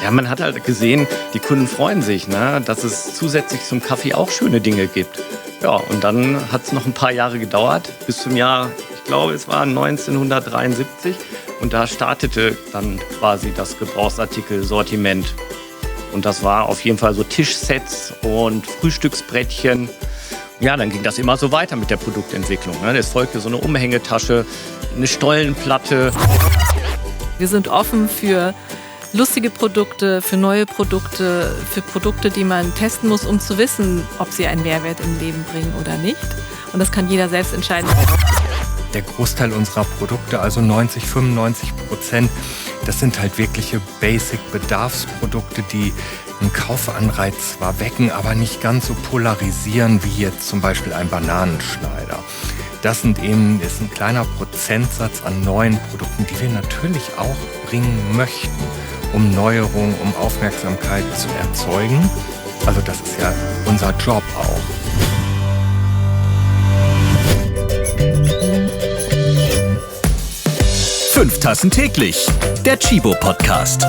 Ja, man hat halt gesehen, die Kunden freuen sich, ne, dass es zusätzlich zum Kaffee auch schöne Dinge gibt. Ja, und dann hat es noch ein paar Jahre gedauert, bis zum Jahr, ich glaube, es war 1973. Und da startete dann quasi das Gebrauchsartikelsortiment. Und das war auf jeden Fall so Tischsets und Frühstücksbrettchen. Ja, dann ging das immer so weiter mit der Produktentwicklung. Es folgte so eine Umhängetasche, eine Stollenplatte. Wir sind offen für lustige Produkte, für neue Produkte, für Produkte, die man testen muss, um zu wissen, ob sie einen Mehrwert im Leben bringen oder nicht. Und das kann jeder selbst entscheiden. Der Großteil unserer Produkte, also 95%, das sind halt wirkliche Basic-Bedarfsprodukte, die einen Kaufanreiz zwar wecken, aber nicht ganz so polarisieren wie jetzt zum Beispiel ein Bananenschneider. Das ist ein kleiner Prozentsatz an neuen Produkten, die wir natürlich auch bringen möchten, um Neuerungen, um Aufmerksamkeit zu erzeugen. Also das ist ja unser Job auch. Fünf Tassen täglich, der Tchibo Podcast.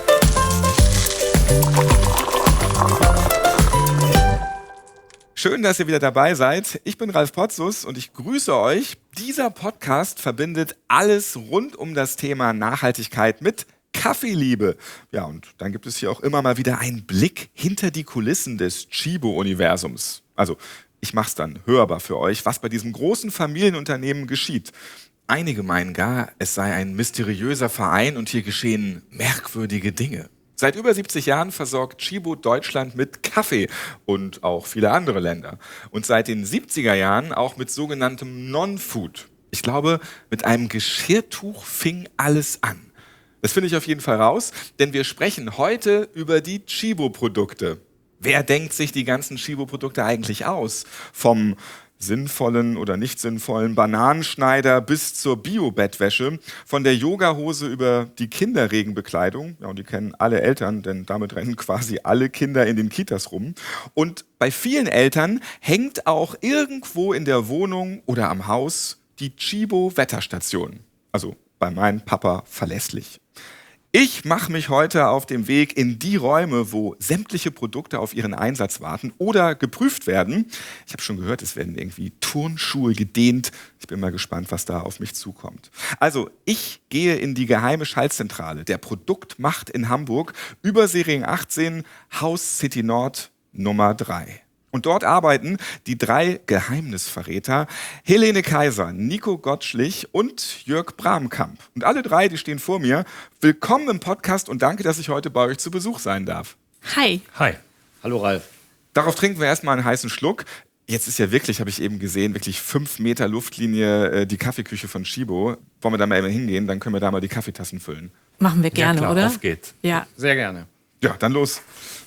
Schön, dass ihr wieder dabei seid. Ich bin Ralf Potzus und ich grüße euch. Dieser Podcast verbindet alles rund um das Thema Nachhaltigkeit mit Kaffeeliebe. Ja, und dann gibt es hier auch immer mal wieder einen Blick hinter die Kulissen des Tchibo-Universums. Also, ich mach's dann hörbar für euch, was bei diesem großen Familienunternehmen geschieht. Einige meinen gar, es sei ein mysteriöser Verein und hier geschehen merkwürdige Dinge. Seit über 70 Jahren versorgt Tchibo Deutschland mit Kaffee und auch viele andere Länder. Und seit den 70er Jahren auch mit sogenanntem Non-Food. Ich glaube, mit einem Geschirrtuch fing alles an. Das finde ich auf jeden Fall raus, denn wir sprechen heute über die Tchibo-Produkte. Wer denkt sich die ganzen Tchibo-Produkte eigentlich aus? Vom sinnvollen oder nicht sinnvollen Bananenschneider bis zur Bio-Bettwäsche, von der Yogahose über die Kinderregenbekleidung, ja, und die kennen alle Eltern, denn damit rennen quasi alle Kinder in den Kitas rum. Und bei vielen Eltern hängt auch irgendwo in der Wohnung oder am Haus die Tchibo-Wetterstation. Also bei meinem Papa verlässlich. Ich mache mich heute auf den Weg in die Räume, wo sämtliche Produkte auf ihren Einsatz warten oder geprüft werden. Ich habe schon gehört, es werden irgendwie Turnschuhe gedehnt. Ich bin mal gespannt, was da auf mich zukommt. Also, ich gehe in die geheime Schaltzentrale der Produktmacht in Hamburg, Überseering 18, Haus City Nord Nummer 3. Und dort arbeiten die 3 Geheimnisverräter Helene Kaiser, Nico Gottschlich und Jörg Bramkamp. Und alle 3, die stehen vor mir. Willkommen im Podcast und danke, dass ich heute bei euch zu Besuch sein darf. Hi. Hi. Hallo Ralf. Darauf trinken wir erstmal einen heißen Schluck. Jetzt ist ja wirklich, habe ich eben gesehen, wirklich 5 Meter Luftlinie die Kaffeeküche von Tchibo. Wollen wir da mal eben hingehen, dann können wir da mal die Kaffeetassen füllen. Machen wir gerne, ja, klar, oder? Auf geht's. Ja. Sehr gerne. Ja, dann los.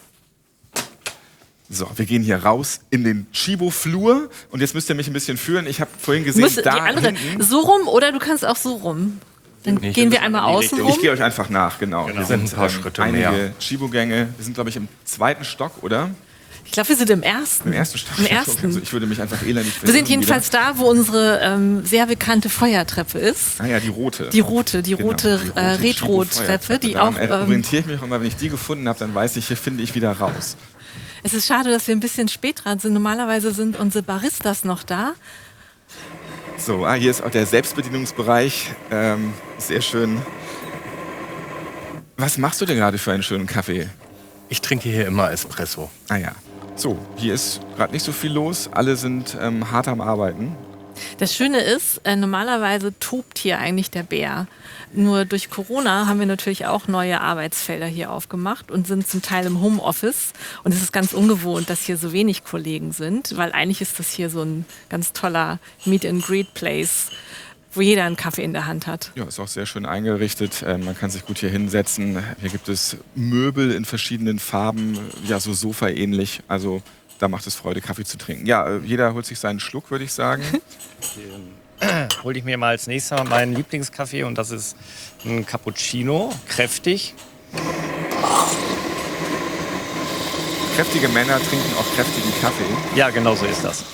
So, wir gehen hier raus in den Tchibo-Flur und jetzt müsst ihr mich ein bisschen führen. Ich habe vorhin gesehen, Die da andere hinten. so rum oder du kannst auch so rum. Dann Nee, gehen wir einmal außen rum. Ich gehe euch einfach nach, genau. Wir sind ein paar Schritte einige mehr. Tchibo-Gänge. Wir sind, glaube ich, im 2. Stock, oder? Ich glaube, wir sind im ersten. Im 1. Stock. Im ersten. Also ich würde mich einfach elendig Wir sind jedenfalls da, wo unsere sehr bekannte Feuertreppe ist. Ah ja, die rote. Die rote Retro-Treppe, die auch. Daran orientiere ich mich auch immer, wenn ich die gefunden habe, dann weiß ich, hier finde ich wieder raus. Es ist schade, dass wir ein bisschen spät dran sind. Normalerweise sind unsere Baristas noch da. So, hier ist auch der Selbstbedienungsbereich. Sehr schön. Was machst du denn gerade für einen schönen Kaffee? Ich trinke hier immer Espresso. Ah ja. So, hier ist gerade nicht so viel los. Alle sind hart am Arbeiten. Das Schöne ist, normalerweise tobt hier eigentlich der Bär. Nur durch Corona haben wir natürlich auch neue Arbeitsfelder hier aufgemacht und sind zum Teil im Homeoffice. Und es ist ganz ungewohnt, dass hier so wenig Kollegen sind, weil eigentlich ist das hier so ein ganz toller Meet-and-Greet-Place, wo jeder einen Kaffee in der Hand hat. Ja, ist auch sehr schön eingerichtet. Man kann sich gut hier hinsetzen. Hier gibt es Möbel in verschiedenen Farben, ja, so Sofa-ähnlich. Also da macht es Freude, Kaffee zu trinken. Ja, jeder holt sich seinen Schluck, würde ich sagen. Hole ich mir mal als nächstes meinen Lieblingskaffee und das ist ein Cappuccino, kräftig. Kräftige Männer trinken auch kräftigen Kaffee. Ja, genau so ist das.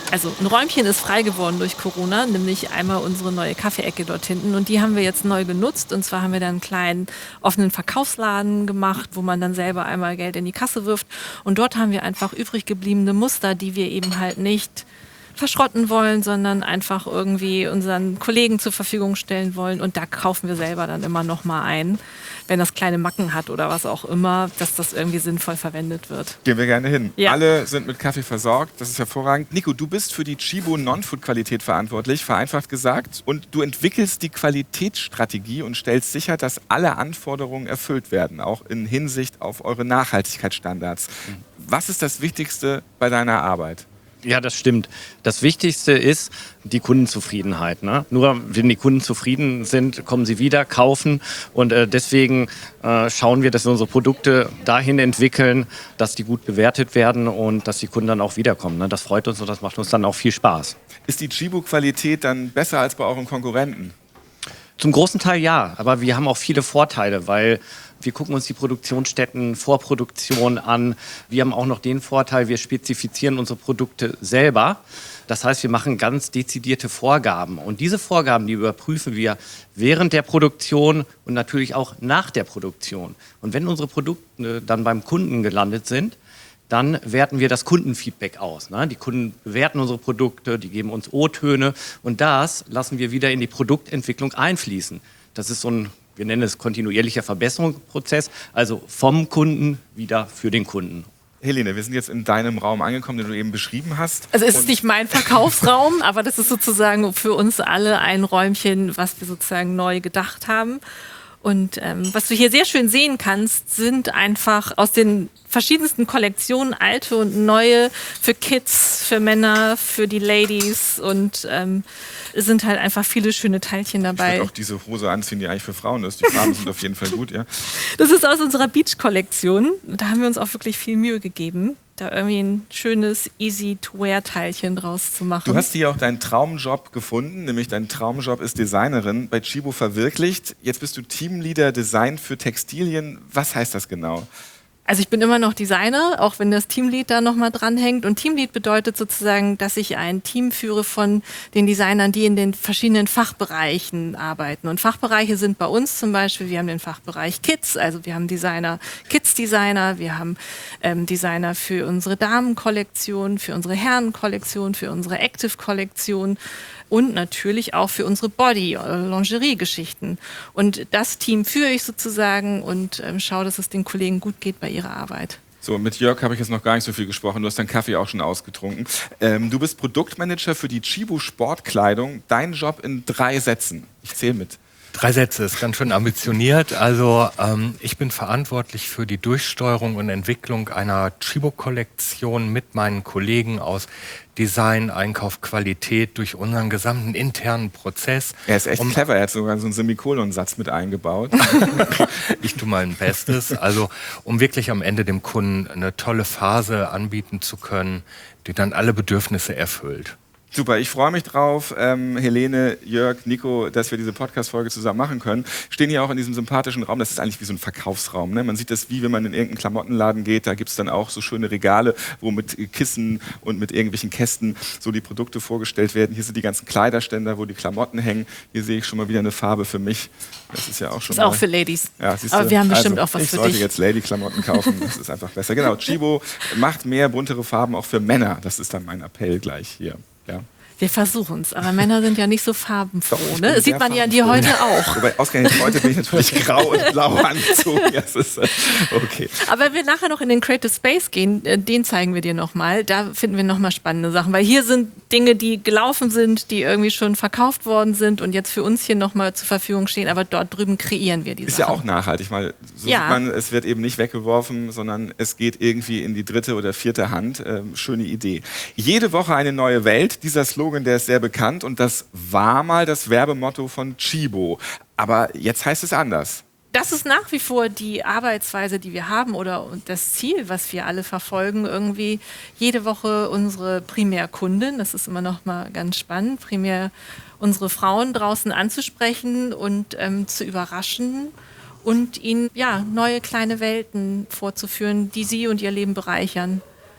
Also ein Räumchen ist frei geworden durch Corona, nämlich einmal unsere neue Kaffeeecke dort hinten. Und die haben wir jetzt neu genutzt. Und zwar haben wir dann einen kleinen offenen Verkaufsladen gemacht, wo man dann selber einmal Geld in die Kasse wirft. Und dort haben wir einfach übrig gebliebene Muster, die wir eben halt nicht verschrotten wollen, sondern einfach irgendwie unseren Kollegen zur Verfügung stellen wollen. Und da kaufen wir selber dann immer noch mal ein, wenn das kleine Macken hat oder was auch immer, dass das irgendwie sinnvoll verwendet wird. Gehen wir gerne hin. Ja. Alle sind mit Kaffee versorgt, das ist hervorragend. Nico, du bist für die Chibo Non-Food-Qualität verantwortlich, vereinfacht gesagt. Und du entwickelst die Qualitätsstrategie und stellst sicher, dass alle Anforderungen erfüllt werden, auch in Hinsicht auf eure Nachhaltigkeitsstandards. Was ist das Wichtigste bei deiner Arbeit? Ja, das stimmt. Das Wichtigste ist die Kundenzufriedenheit. Ne? Nur wenn die Kunden zufrieden sind, kommen sie wieder, kaufen. Und deswegen schauen wir, dass wir unsere Produkte dahin entwickeln, dass die gut bewertet werden und dass die Kunden dann auch wiederkommen. Ne? Das freut uns und das macht uns dann auch viel Spaß. Ist die Chibo-Qualität dann besser als bei euren Konkurrenten? Zum großen Teil ja, aber wir haben auch viele Vorteile, weil wir gucken uns die Produktionsstätten vor Produktion an. Wir haben auch noch den Vorteil, wir spezifizieren unsere Produkte selber. Das heißt, wir machen ganz dezidierte Vorgaben. Und diese Vorgaben, die überprüfen wir während der Produktion und natürlich auch nach der Produktion. Und wenn unsere Produkte dann beim Kunden gelandet sind, dann werten wir das Kundenfeedback aus. Ne? Die Kunden bewerten unsere Produkte, die geben uns O-Töne und das lassen wir wieder in die Produktentwicklung einfließen. Das ist so ein, wir nennen es kontinuierlicher Verbesserungsprozess, also vom Kunden wieder für den Kunden. Helene, wir sind jetzt in deinem Raum angekommen, den du eben beschrieben hast. Also es ist nicht mein Verkaufsraum, aber das ist sozusagen für uns alle ein Räumchen, was wir sozusagen neu gedacht haben. Und was du hier sehr schön sehen kannst, sind einfach aus den verschiedensten Kollektionen, alte und neue, für Kids, für Männer, für die Ladies. Und es sind halt einfach viele schöne Teilchen Ich dabei. würde auch diese Hose anziehen, die eigentlich für Frauen ist. Die Farben sind auf jeden Fall gut, ja. Das ist aus unserer Beach-Kollektion. Da haben wir uns auch wirklich viel Mühe gegeben, da irgendwie ein schönes Easy-to-Wear-Teilchen draus zu machen. Du hast hier auch deinen Traumjob gefunden, nämlich dein Traumjob ist Designerin, bei Chibo verwirklicht. Jetzt bist du Teamleader Design für Textilien. Was heißt das genau? Also ich bin immer noch Designer, auch wenn das Teamlead da nochmal dranhängt. Und Teamlead bedeutet sozusagen, dass ich ein Team führe von den Designern, die in den verschiedenen Fachbereichen arbeiten. Und Fachbereiche sind bei uns zum Beispiel, wir haben den Fachbereich Kids, also wir haben Designer, Kids-Designer, wir haben Designer für unsere Damenkollektion, für unsere Herrenkollektion, für unsere Active-Kollektion. Und natürlich auch für unsere Body-Lingerie-Geschichten. Und das Team führe ich sozusagen und schaue, dass es den Kollegen gut geht bei ihrer Arbeit. So, mit Jörg habe ich jetzt noch gar nicht so viel gesprochen. Du hast deinen Kaffee auch schon ausgetrunken. Du bist Produktmanager für die Chibo Sportkleidung. Dein Job in 3 Sätzen. Ich zähle mit. 3 Sätze ist ganz schön ambitioniert. Also ich bin verantwortlich für die Durchsteuerung und Entwicklung einer Chibo-Kollektion mit meinen Kollegen aus Design, Einkauf, Qualität durch unseren gesamten internen Prozess. Er ist echt clever, er hat sogar so einen Semikolonsatz mit eingebaut. Ich tue mein Bestes, also um wirklich am Ende dem Kunden eine tolle Phase anbieten zu können, die dann alle Bedürfnisse erfüllt. Super, ich freue mich drauf, Helene, Jörg, Nico, dass wir diese Podcast-Folge zusammen machen können. Stehen hier auch in diesem sympathischen Raum, das ist eigentlich wie so ein Verkaufsraum. Ne? Man sieht das, wie wenn man in irgendeinen Klamottenladen geht, da gibt es dann auch so schöne Regale, wo mit Kissen und mit irgendwelchen Kästen so die Produkte vorgestellt werden. Hier sind die ganzen Kleiderständer, wo die Klamotten hängen. Hier sehe ich schon mal wieder eine Farbe für mich. Das ist ja auch schon ist auch für Ladies. Ja, siehst aber du? wir haben bestimmt auch was ich für sollte dich. jetzt Lady-Klamotten kaufen, das ist einfach besser. Genau, Chibo macht mehr buntere Farben auch für Männer. Das ist dann mein Appell gleich hier. Ja. Wir versuchen es, aber Männer sind ja nicht so farbenfroh. Doch, ich Ne? bin Das sieht sehr man ja dir heute auch. Wobei, ausgerechnet heute bin ich natürlich grau und blau angezogen. Das ist okay. Aber wenn wir nachher noch in den Creative Space gehen, den zeigen wir dir nochmal. Da finden wir nochmal spannende Sachen. Weil hier sind Dinge, die gelaufen sind, die irgendwie schon verkauft worden sind und jetzt für uns hier nochmal zur Verfügung stehen. Aber dort drüben kreieren wir die Ist Sachen. ja auch nachhaltig. Mal, so Ja. sieht man, es wird eben nicht weggeworfen, sondern es geht irgendwie in die 3. oder 4. Hand. Schöne Idee. Jede Woche eine neue Welt. Dieser Slogan, der ist sehr bekannt. Und das war mal das Werbemotto von Chibo. Aber jetzt heißt es anders. Das ist nach wie vor die Arbeitsweise, die wir haben oder das Ziel, was wir alle verfolgen, irgendwie jede Woche unsere Primärkunden, das ist immer noch mal ganz spannend, primär unsere Frauen draußen anzusprechen und zu überraschen und ihnen neue kleine Welten vorzuführen, die sie und ihr Leben bereichern.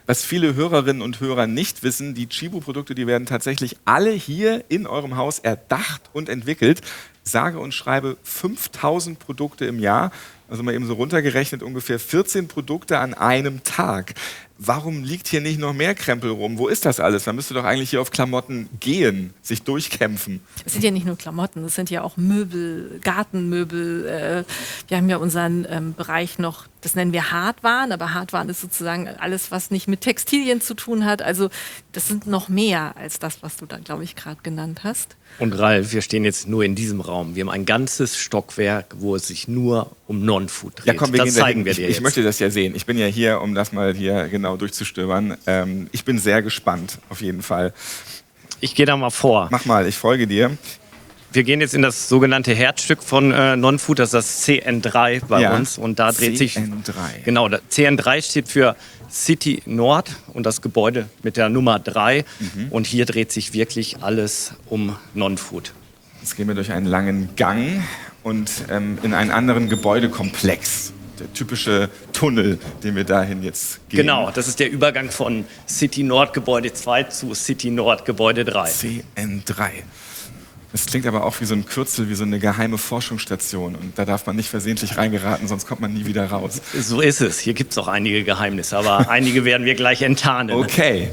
Was viele Hörerinnen und Hörer nicht wissen, die Tchibo-Produkte, die werden tatsächlich alle hier in eurem Haus erdacht und entwickelt. Sage und schreibe 5000 Produkte im Jahr, also mal eben so runtergerechnet ungefähr 14 Produkte an einem Tag. Warum liegt hier nicht noch mehr Krempel rum? Wo ist das alles? Man müsste doch eigentlich hier auf Klamotten gehen, sich durchkämpfen. Es sind ja nicht nur Klamotten, es sind ja auch Möbel, Gartenmöbel. Wir haben ja unseren Bereich noch, das nennen wir Hardwaren, aber Hardwaren ist sozusagen alles, was nicht mit Textilien zu tun hat. Also das sind noch mehr als das, was du da, glaube ich, gerade genannt hast. Und Ralf, wir stehen jetzt nur in diesem Raum. Wir haben ein ganzes Stockwerk, wo es sich nur um Non-Food dreht. Ja, komm, das zeigen wir dir jetzt. Ich möchte das ja sehen. Ich bin ja hier, um das mal hier genau durchzustöbern. Ich bin sehr gespannt, auf jeden Fall. Ich gehe da mal vor. Mach mal, ich folge dir. Wir gehen jetzt in das sogenannte Herzstück von Non-Food, das ist das CN3 bei uns. Und da dreht sich. CN3. Genau, CN3 steht für City Nord und das Gebäude mit der Nummer 3. Und hier dreht sich wirklich alles um Non-Food. Jetzt gehen wir durch einen langen Gang und in einen anderen Gebäudekomplex. Der typische Tunnel, den wir dahin jetzt gehen. Genau, das ist der Übergang von City Nord Gebäude 2 zu City Nord Gebäude 3. CN3. Das klingt aber auch wie so ein Kürzel, wie so eine geheime Forschungsstation. Und da darf man nicht versehentlich reingeraten, sonst kommt man nie wieder raus. So ist es. Hier gibt es auch einige Geheimnisse, aber einige werden wir gleich enttarnen. Okay.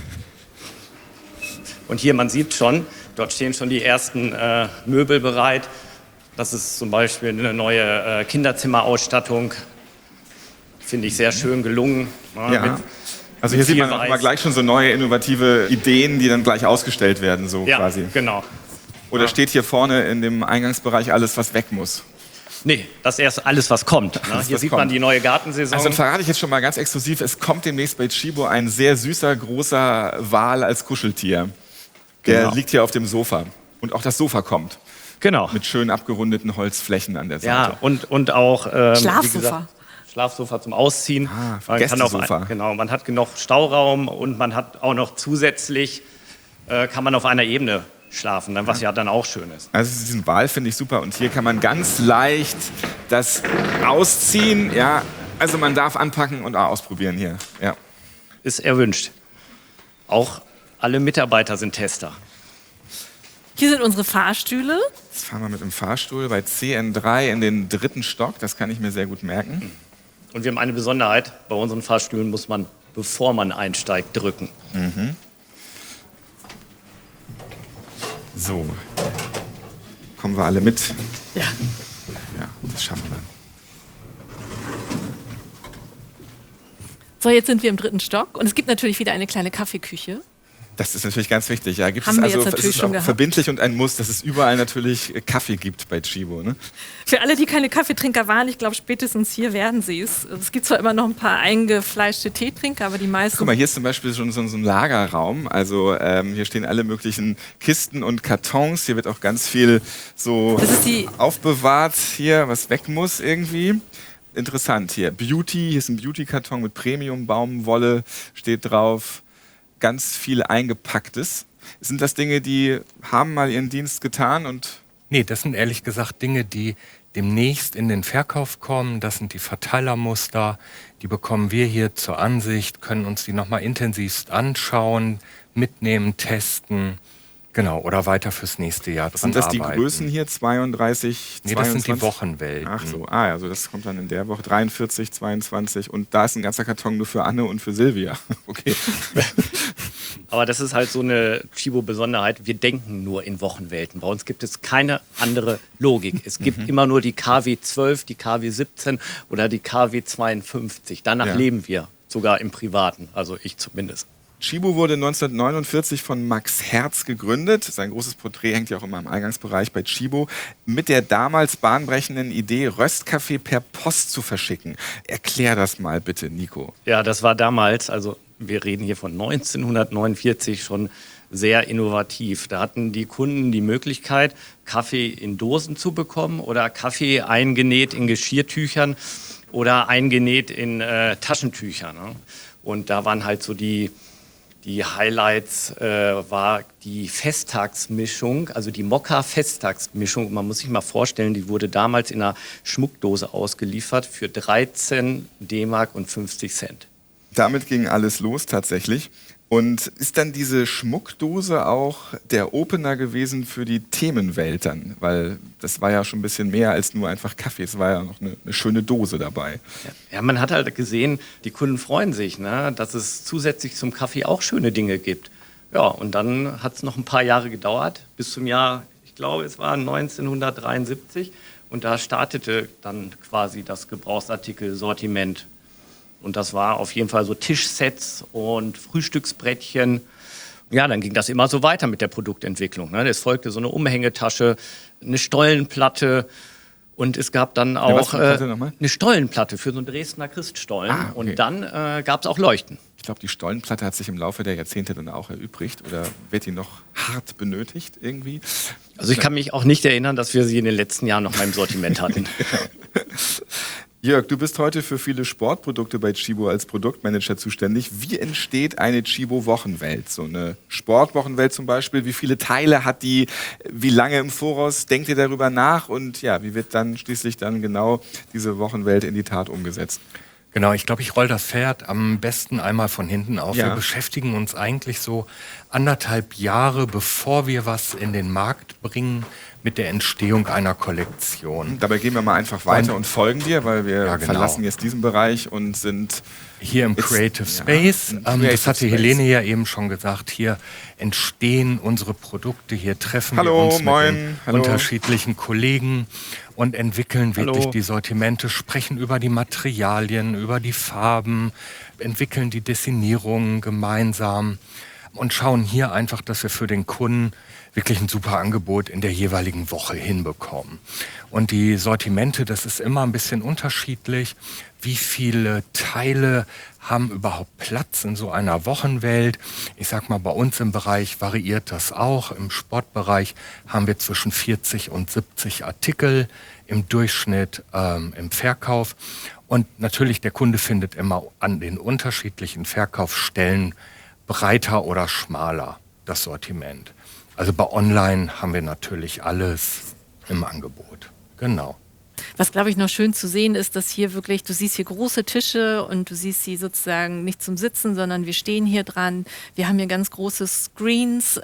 Und hier, man sieht schon, dort stehen schon die ersten Möbel bereit. Das ist zum Beispiel eine neue Kinderzimmerausstattung. Finde ich sehr schön gelungen. Ja. Also hier sieht man auch immer gleich schon so neue innovative Ideen, die dann gleich ausgestellt werden, so ja, quasi. Genau. Oder steht hier vorne in dem Eingangsbereich alles, was weg muss? Nee, das ist erst alles, was kommt. Ne? Hier sieht man die neue Gartensaison. Also dann verrate ich jetzt schon mal ganz exklusiv, es kommt demnächst bei Tchibo ein sehr süßer, großer Wal als Kuscheltier. Der liegt hier auf dem Sofa. Und auch das Sofa kommt. Genau. Mit schön abgerundeten Holzflächen an der Seite. Ja, und auch Schlafsofa. wie gesagt, Schlafsofa zum Ausziehen. Gästesofa. Genau, man hat genug Stauraum und man hat auch noch zusätzlich, kann man auf einer Ebene schlafen, was ja dann auch schön ist. Also diesen Wal finde ich super und hier kann man ganz leicht das ausziehen. Ja, also man darf anpacken und ausprobieren hier. Ja. Ist erwünscht. Auch alle Mitarbeiter sind Tester. Hier sind unsere Fahrstühle. Jetzt fahren wir mit dem Fahrstuhl bei CN3 in den 3. Stock. Das kann ich mir sehr gut merken. Und wir haben eine Besonderheit. Bei unseren Fahrstühlen muss man, bevor man einsteigt, drücken. So. Kommen wir alle mit? Ja. Ja, das schaffen wir. So, jetzt sind wir im 3. Stock und es gibt natürlich wieder eine kleine Kaffeeküche. Das ist natürlich ganz wichtig. Ja, gibt Haben es wir also, jetzt natürlich es ist schon auch gehabt. verbindlich und ein Muss, dass es überall natürlich Kaffee gibt bei Tchibo. Ne? Für alle, die keine Kaffeetrinker waren, ich glaube, spätestens hier werden sie es. Es gibt zwar immer noch ein paar eingefleischte Teetrinker, aber die meisten... Guck mal, hier ist zum Beispiel schon so ein Lagerraum. Also hier stehen alle möglichen Kisten und Kartons. Hier wird auch ganz viel so Das ist die- aufbewahrt, hier, was weg muss irgendwie. Interessant hier. Beauty, hier ist ein Beauty-Karton mit Premium-Baumwolle, steht drauf. Ganz viel Eingepacktes. Sind das Dinge, die haben mal ihren Dienst getan und... Nee, das sind ehrlich gesagt Dinge, die demnächst in den Verkauf kommen. Das sind die Verteilermuster. Die bekommen wir hier zur Ansicht, können uns die nochmal intensivst anschauen, mitnehmen, testen. Genau, oder weiter fürs nächste Jahr dran Sind das die arbeiten. Größen hier? 32, Nee, das 22? sind die Wochenwelten. Ach so, also das kommt dann in der Woche 43, 22 und da ist ein ganzer Karton nur für Anne und für Silvia. Okay. Aber das ist halt so eine Tchibo-Besonderheit. Wir denken nur in Wochenwelten. Bei uns gibt es keine andere Logik. Es gibt immer nur die KW 12, die KW 17 oder die KW 52. Danach leben wir, sogar im Privaten, also ich zumindest. Tchibo wurde 1949 von Max Herz gegründet. Sein großes Porträt hängt ja auch immer im Eingangsbereich bei Tchibo. Mit der damals bahnbrechenden Idee, Röstkaffee per Post zu verschicken. Erklär das mal bitte, Nico. Ja, das war damals, also wir reden hier von 1949, schon sehr innovativ. Da hatten die Kunden die Möglichkeit, Kaffee in Dosen zu bekommen oder Kaffee eingenäht in Geschirrtüchern oder eingenäht in Taschentüchern. Ne? Und da waren halt so die Highlights, war die Festtagsmischung, also die Mokka-Festtagsmischung. Man muss sich mal vorstellen, die wurde damals in einer Schmuckdose ausgeliefert für 13 D-Mark und 50 Cent. Damit ging alles los tatsächlich. Und ist dann diese Schmuckdose auch der Opener gewesen für die Themenwelt dann? Weil das war ja schon ein bisschen mehr als nur einfach Kaffee. Es war ja noch eine schöne Dose dabei. Ja, man hat halt gesehen, die Kunden freuen sich, ne, dass es zusätzlich zum Kaffee auch schöne Dinge gibt. Ja, und dann hat es noch ein paar Jahre gedauert, bis zum Jahr, ich glaube, es war 1973. Und da startete dann quasi das Gebrauchsartikelsortiment. Und das war auf jeden Fall so Tischsets und Frühstücksbrettchen. Ja, dann ging das immer so weiter mit der Produktentwicklung. Ne? Es folgte so eine Umhängetasche, eine Stollenplatte und es gab dann auch eine Stollenplatte für so einen Dresdner Christstollen. Ah, okay. Und dann gab es auch Leuchten. Ich glaube, die Stollenplatte hat sich im Laufe der Jahrzehnte dann auch erübrigt oder wird die noch hart benötigt irgendwie? Also ich kann mich auch nicht erinnern, dass wir sie in den letzten Jahren noch mal im Sortiment hatten. Jörg, du bist heute für viele Sportprodukte bei Tchibo als Produktmanager zuständig. Wie entsteht eine Tchibo-Wochenwelt? So eine Sportwochenwelt zum Beispiel. Wie viele Teile hat die? Wie lange im Voraus denkt ihr darüber nach? Und ja, wie wird dann schließlich dann genau diese Wochenwelt in die Tat umgesetzt? Genau, ich glaube, ich roll das Pferd am besten einmal von hinten auf. Ja. Wir beschäftigen uns eigentlich so 1,5 Jahre, bevor wir was in den Markt bringen, mit der Entstehung einer Kollektion. Dabei gehen wir mal einfach weiter und folgen dir, weil wir verlassen jetzt diesen Bereich und sind hier im Creative Space. Das hatte Helene ja eben schon gesagt. Hier entstehen unsere Produkte, hier treffen wir uns mit den unterschiedlichen Kollegen und entwickeln wirklich die Sortimente, sprechen über die Materialien, über die Farben, entwickeln die Designierungen gemeinsam und schauen hier einfach, dass wir für den Kunden wirklich ein super Angebot in der jeweiligen Woche hinbekommen. Und die Sortimente, das ist immer ein bisschen unterschiedlich. Wie viele Teile haben überhaupt Platz in so einer Wochenwelt? Ich sag mal, bei uns im Bereich variiert das auch. Im Sportbereich haben wir zwischen 40 und 70 Artikel im Durchschnitt im Verkauf. Und natürlich, der Kunde findet immer an den unterschiedlichen Verkaufsstellen breiter oder schmaler das Sortiment. Also bei Online haben wir natürlich alles im Angebot. Genau. Was, glaube ich, noch schön zu sehen ist, dass hier wirklich, du siehst hier große Tische und du siehst sie sozusagen nicht zum Sitzen, sondern wir stehen hier dran. Wir haben hier ganz große Screens,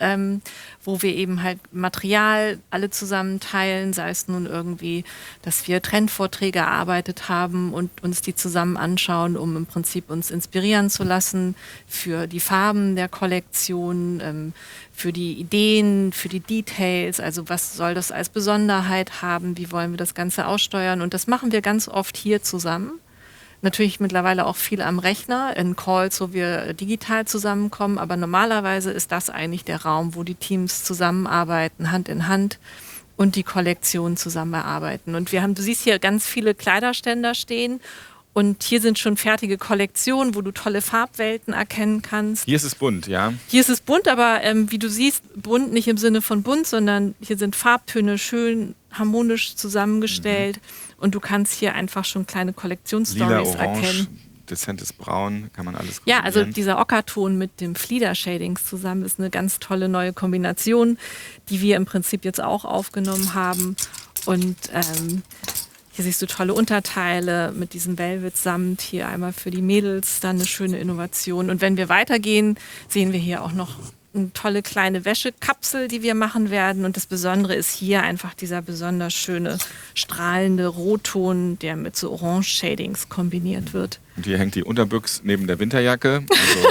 wo wir eben halt Material alle zusammen teilen, sei es nun irgendwie, dass wir Trendvorträge erarbeitet haben und uns die zusammen anschauen, um im Prinzip uns inspirieren zu lassen für die Farben der Kollektion, für die Ideen, für die Details, also was soll das als Besonderheit haben, wie wollen wir das Ganze aussteuern, und das machen wir ganz oft hier zusammen. Natürlich mittlerweile auch viel am Rechner, in Calls, wo wir digital zusammenkommen, aber normalerweise ist das eigentlich der Raum, wo die Teams zusammenarbeiten, Hand in Hand, und die Kollektion zusammen erarbeiten. Und du siehst hier ganz viele Kleiderständer stehen. Und hier sind schon fertige Kollektionen, wo du tolle Farbwelten erkennen kannst. Hier ist es bunt, ja? Hier ist es bunt, aber wie du siehst, bunt nicht im Sinne von bunt, sondern hier sind Farbtöne schön harmonisch zusammengestellt. Und du kannst hier einfach schon kleine Kollektionsstories erkennen. Dezentes Braun, kann man alles kombinieren. Ja, also dieser Ockerton mit dem Flieder-Shadings zusammen ist eine ganz tolle neue Kombination, die wir im Prinzip jetzt auch aufgenommen haben. Und hier siehst du tolle Unterteile mit diesem Velvet-Samt, hier einmal für die Mädels, dann eine schöne Innovation. Und wenn wir weitergehen, sehen wir hier auch noch eine tolle kleine Wäschekapsel, die wir machen werden. Und das Besondere ist hier einfach dieser besonders schöne, strahlende Rotton, der mit so Orange-Shadings kombiniert wird. Und hier hängt die Unterbüchs neben der Winterjacke. Also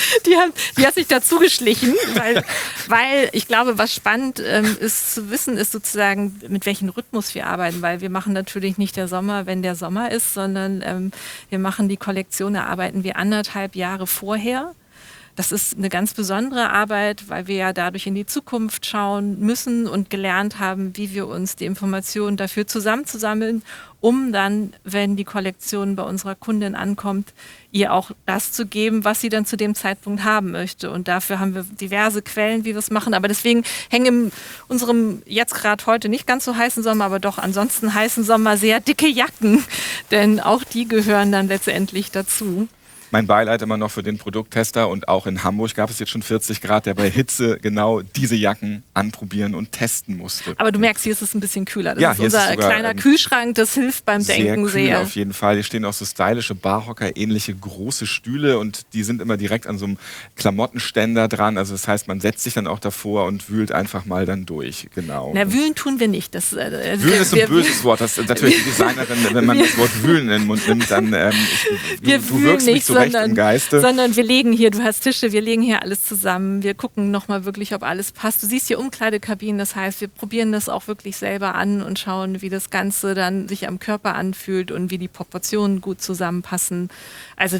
die hat sich dazu geschlichen, weil ich glaube, was spannend ist zu wissen, ist sozusagen, mit welchem Rhythmus wir arbeiten, weil wir machen natürlich nicht der Sommer, wenn der Sommer ist, sondern wir machen die Kollektion, erarbeiten wir 1,5 Jahre vorher. Das ist eine ganz besondere Arbeit, weil wir ja dadurch in die Zukunft schauen müssen und gelernt haben, wie wir uns die Informationen dafür zusammenzusammeln, um dann, wenn die Kollektion bei unserer Kundin ankommt, ihr auch das zu geben, was sie dann zu dem Zeitpunkt haben möchte. Und dafür haben wir diverse Quellen, wie wir es machen. Aber deswegen hängen in unserem jetzt gerade heute nicht ganz so heißen Sommer, aber doch ansonsten heißen Sommer sehr dicke Jacken, denn auch die gehören dann letztendlich dazu. Mein Beileid immer noch für den Produkttester, und auch in Hamburg gab es jetzt schon 40 Grad, der bei Hitze genau diese Jacken anprobieren und testen musste. Aber du merkst, hier ist es ein bisschen kühler. Das Ja, ist hier ist unser es sogar, kleiner Kühlschrank, das hilft beim Denken sehr kühl sehr. auf jeden Fall. Hier stehen auch so stylische Barhocker, ähnliche große Stühle, und die sind immer direkt an so einem Klamottenständer dran. Also das heißt, man setzt sich dann auch davor und wühlt einfach mal dann durch. Genau. Na, wühlen tun wir nicht. Wühlen ist ein böses Wort. Das ist natürlich die Designerin, wenn man das Wort wühlen in den Mund nimmt, dann du wirkst nicht zurecht im Geiste. Sondern wir legen hier, du hast Tische, wir legen hier alles zusammen. Wir gucken nochmal wirklich, ob alles passt. Du siehst hier Umkleidekabinen, das heißt, wir probieren das auch wirklich selber an und schauen, wie das Ganze dann sich am Körper anfühlt und wie die Proportionen gut zusammenpassen. Also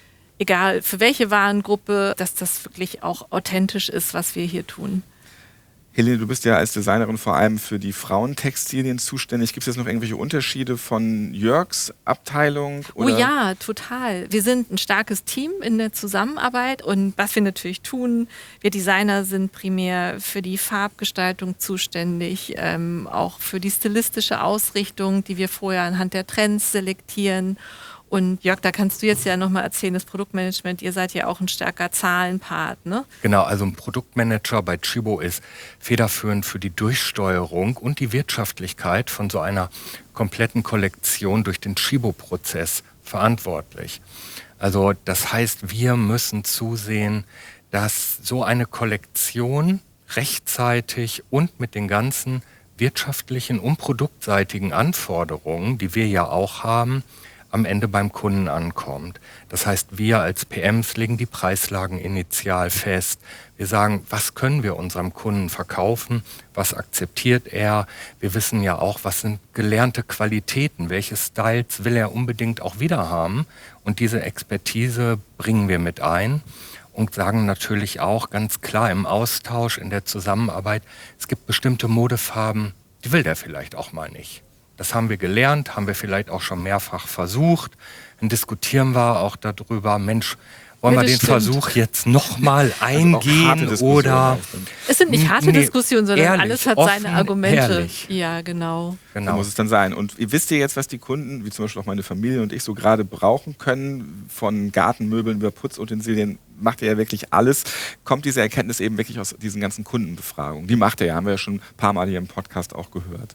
egal für welche Warengruppe, dass das wirklich auch authentisch ist, was wir hier tun. Helene, du bist ja als Designerin vor allem für die Frauentextilien zuständig. Gibt es jetzt noch irgendwelche Unterschiede von Jörgs Abteilung? Oder? Oh ja, total. Wir sind ein starkes Team in der Zusammenarbeit, und was wir natürlich tun, wir Designer sind primär für die Farbgestaltung zuständig, auch für die stilistische Ausrichtung, die wir vorher anhand der Trends selektieren. Und Jörg, da kannst du jetzt ja nochmal erzählen, das Produktmanagement, ihr seid ja auch ein starker Zahlenpart, ne? Genau, also ein Produktmanager bei Chibo ist federführend für die Durchsteuerung und die Wirtschaftlichkeit von so einer kompletten Kollektion durch den Chibo-Prozess verantwortlich. Also das heißt, wir müssen zusehen, dass so eine Kollektion rechtzeitig und mit den ganzen wirtschaftlichen und produktseitigen Anforderungen, die wir ja auch haben, am Ende beim Kunden ankommt. Das heißt, wir als PMs legen die Preislagen initial fest. Wir sagen, was können wir unserem Kunden verkaufen? Was akzeptiert er? Wir wissen ja auch, was sind gelernte Qualitäten? Welche Styles will er unbedingt auch wieder haben? Und diese Expertise bringen wir mit ein und sagen natürlich auch ganz klar im Austausch, in der Zusammenarbeit, es gibt bestimmte Modefarben, die will der vielleicht auch mal nicht. Das haben wir gelernt, haben wir vielleicht auch schon mehrfach versucht. Dann diskutieren wir auch darüber, Mensch, wollen wir den Versuch jetzt nochmal eingehen oder... Es sind nicht harte Diskussionen, sondern ehrlich, alles hat offen, seine Argumente. ehrlich. Ja, genau. So muss es dann sein. Und wisst ihr jetzt, was die Kunden, wie zum Beispiel auch meine Familie und ich, so gerade brauchen können? Von Gartenmöbeln über Putzutensilien macht ihr ja wirklich alles. Kommt diese Erkenntnis eben wirklich aus diesen ganzen Kundenbefragungen? Die macht ihr ja, haben wir ja schon ein paar Mal hier im Podcast auch gehört.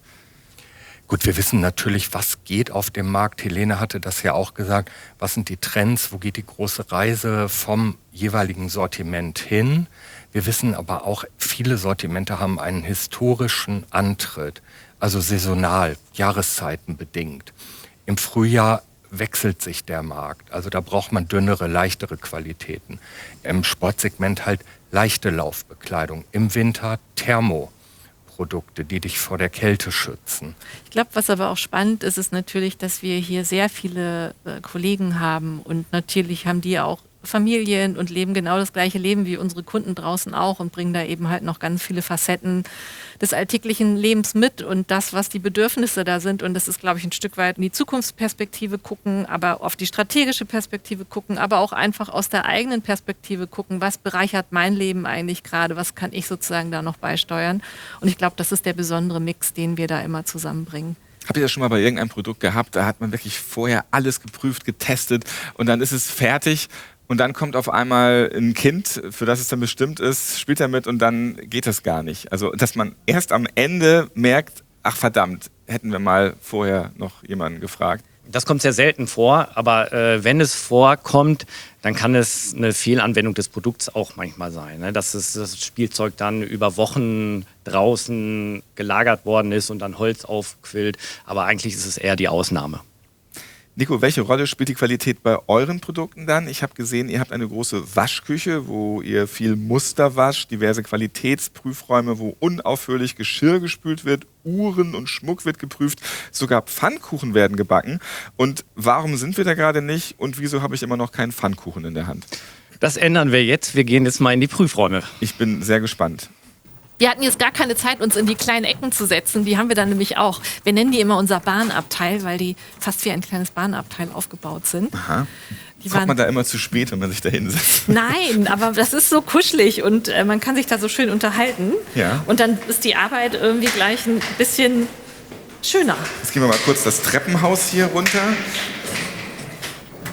Gut, wir wissen natürlich, was geht auf dem Markt. Helene hatte das ja auch gesagt. Was sind die Trends? Wo geht die große Reise vom jeweiligen Sortiment hin? Wir wissen aber auch, viele Sortimente haben einen historischen Antritt, also saisonal, jahreszeitenbedingt. Im Frühjahr wechselt sich der Markt. Also da braucht man dünnere, leichtere Qualitäten. Im Sportsegment halt leichte Laufbekleidung. Im Winter Thermoprodukte, die dich vor der Kälte schützen. Ich glaube, was aber auch spannend ist, ist natürlich, dass wir hier sehr viele Kollegen haben, und natürlich haben die auch Familien und leben genau das gleiche Leben wie unsere Kunden draußen auch und bringen da eben halt noch ganz viele Facetten des alltäglichen Lebens mit und das, was die Bedürfnisse da sind. Und das ist, glaube ich, ein Stück weit in die Zukunftsperspektive gucken, aber auf die strategische Perspektive gucken, aber auch einfach aus der eigenen Perspektive gucken, was bereichert mein Leben eigentlich gerade, was kann ich sozusagen da noch beisteuern. Und ich glaube, das ist der besondere Mix, den wir da immer zusammenbringen. Habt ihr das schon mal bei irgendeinem Produkt gehabt? Da hat man wirklich vorher alles geprüft, getestet und dann ist es fertig. Und dann kommt auf einmal ein Kind, für das es dann bestimmt ist, spielt er mit und dann geht das gar nicht. Also, dass man erst am Ende merkt, ach verdammt, hätten wir mal vorher noch jemanden gefragt. Das kommt sehr selten vor, aber wenn es vorkommt, dann kann es eine Fehlanwendung des Produkts auch manchmal sein. Ne? Dass das Spielzeug dann über Wochen draußen gelagert worden ist und dann Holz aufquillt. Aber eigentlich ist es eher die Ausnahme. Nico, welche Rolle spielt die Qualität bei euren Produkten dann? Ich habe gesehen, ihr habt eine große Waschküche, wo ihr viel Muster wascht, diverse Qualitätsprüfräume, wo unaufhörlich Geschirr gespült wird, Uhren und Schmuck wird geprüft, sogar Pfannkuchen werden gebacken. Und warum sind wir da gerade nicht und wieso habe ich immer noch keinen Pfannkuchen in der Hand? Das ändern wir jetzt. Wir gehen jetzt mal in die Prüfräume. Ich bin sehr gespannt. Wir hatten jetzt gar keine Zeit, uns in die kleinen Ecken zu setzen. Die haben wir dann nämlich auch. Wir nennen die immer unser Bahnabteil, weil die fast wie ein kleines Bahnabteil aufgebaut sind. Aha. Kommt man da immer zu spät, wenn man sich da hinsetzt? Nein, aber das ist so kuschelig und man kann sich da so schön unterhalten. Ja. Und dann ist die Arbeit irgendwie gleich ein bisschen schöner. Jetzt gehen wir mal kurz das Treppenhaus hier runter.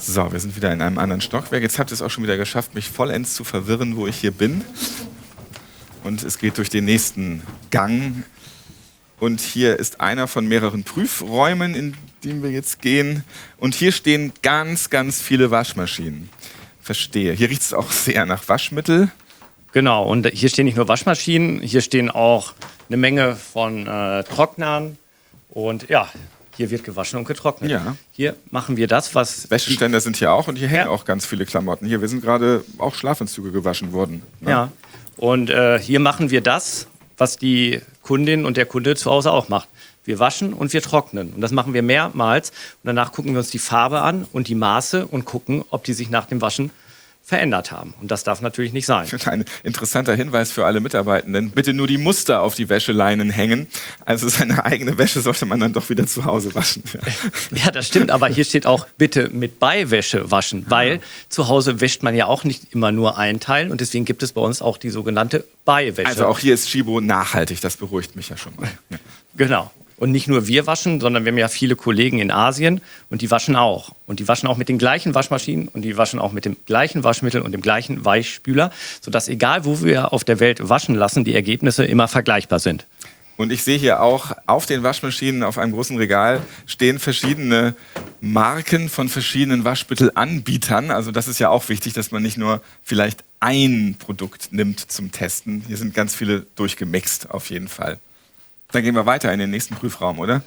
So, wir sind wieder in einem anderen Stockwerk. Jetzt habt ihr es auch schon wieder geschafft, mich vollends zu verwirren, wo ich hier bin. Und es geht durch den nächsten Gang. Und hier ist einer von mehreren Prüfräumen, in die wir jetzt gehen. Und hier stehen ganz, ganz viele Waschmaschinen. Verstehe. Hier riecht es auch sehr nach Waschmittel. Genau, und hier stehen nicht nur Waschmaschinen, hier stehen auch eine Menge von Trocknern. Und ja, hier wird gewaschen und getrocknet. Ja. Hier machen wir das, was... Wäscheständer sind hier auch und hier hängen auch ganz viele Klamotten. Hier, wir sind gerade auch Schlafanzüge gewaschen worden. Ne? Ja, und hier machen wir das, was die Kundin und der Kunde zu Hause auch macht. Wir waschen und wir trocknen. Und das machen wir mehrmals. Und danach gucken wir uns die Farbe an und die Maße und gucken, ob die sich nach dem Waschen verändert haben. Und das darf natürlich nicht sein. Ein interessanter Hinweis für alle Mitarbeitenden. Bitte nur die Muster auf die Wäscheleinen hängen. Also seine eigene Wäsche sollte man dann doch wieder zu Hause waschen. Ja, das stimmt. Aber hier steht auch, bitte mit Beiwäsche waschen. Weil zu Hause wäscht man ja auch nicht immer nur einen Teil. Und deswegen gibt es bei uns auch die sogenannte Beiwäsche. Also auch hier ist Chibo nachhaltig. Das beruhigt mich ja schon mal. Ja. Genau. Und nicht nur wir waschen, sondern wir haben ja viele Kollegen in Asien und die waschen auch. Und die waschen auch mit den gleichen Waschmaschinen und die waschen auch mit dem gleichen Waschmittel und dem gleichen Weichspüler, sodass egal wo wir auf der Welt waschen lassen, die Ergebnisse immer vergleichbar sind. Und ich sehe hier auch auf den Waschmaschinen auf einem großen Regal stehen verschiedene Marken von verschiedenen Waschmittelanbietern. Also das ist ja auch wichtig, dass man nicht nur vielleicht ein Produkt nimmt zum Testen. Hier sind ganz viele durchgemixt auf jeden Fall. Dann gehen wir weiter in den nächsten Prüfraum, oder?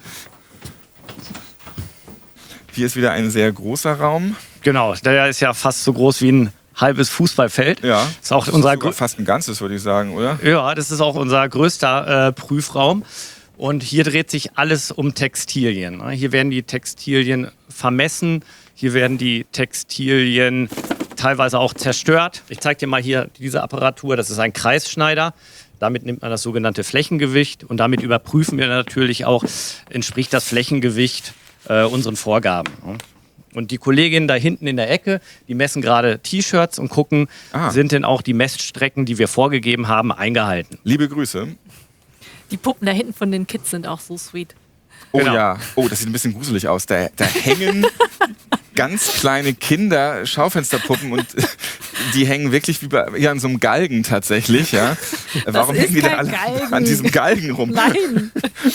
Hier ist wieder ein sehr großer Raum. Genau, der ist ja fast so groß wie ein halbes Fußballfeld. Ja, ist auch das unser ist sogar fast ein ganzes, würde ich sagen, oder? Ja, das ist auch unser größter Prüfraum. Und hier dreht sich alles um Textilien. Hier werden die Textilien vermessen, hier werden die Textilien teilweise auch zerstört. Ich zeige dir mal hier diese Apparatur, das ist ein Kreisschneider. Damit nimmt man das sogenannte Flächengewicht und damit überprüfen wir natürlich auch, entspricht das Flächengewicht unseren Vorgaben. Und die Kolleginnen da hinten in der Ecke, die messen gerade T-Shirts und gucken, sind denn auch die Messstrecken, die wir vorgegeben haben, eingehalten. Liebe Grüße. Die Puppen da hinten von den Kids sind auch so sweet. Oh Genau. ja, oh, das sieht ein bisschen gruselig aus. Da hängen ganz kleine Kinder Schaufensterpuppen und die hängen wirklich wie an so einem Galgen tatsächlich. Ja. Warum hängen die da alle Galgen. an diesem Galgen rum? Nein!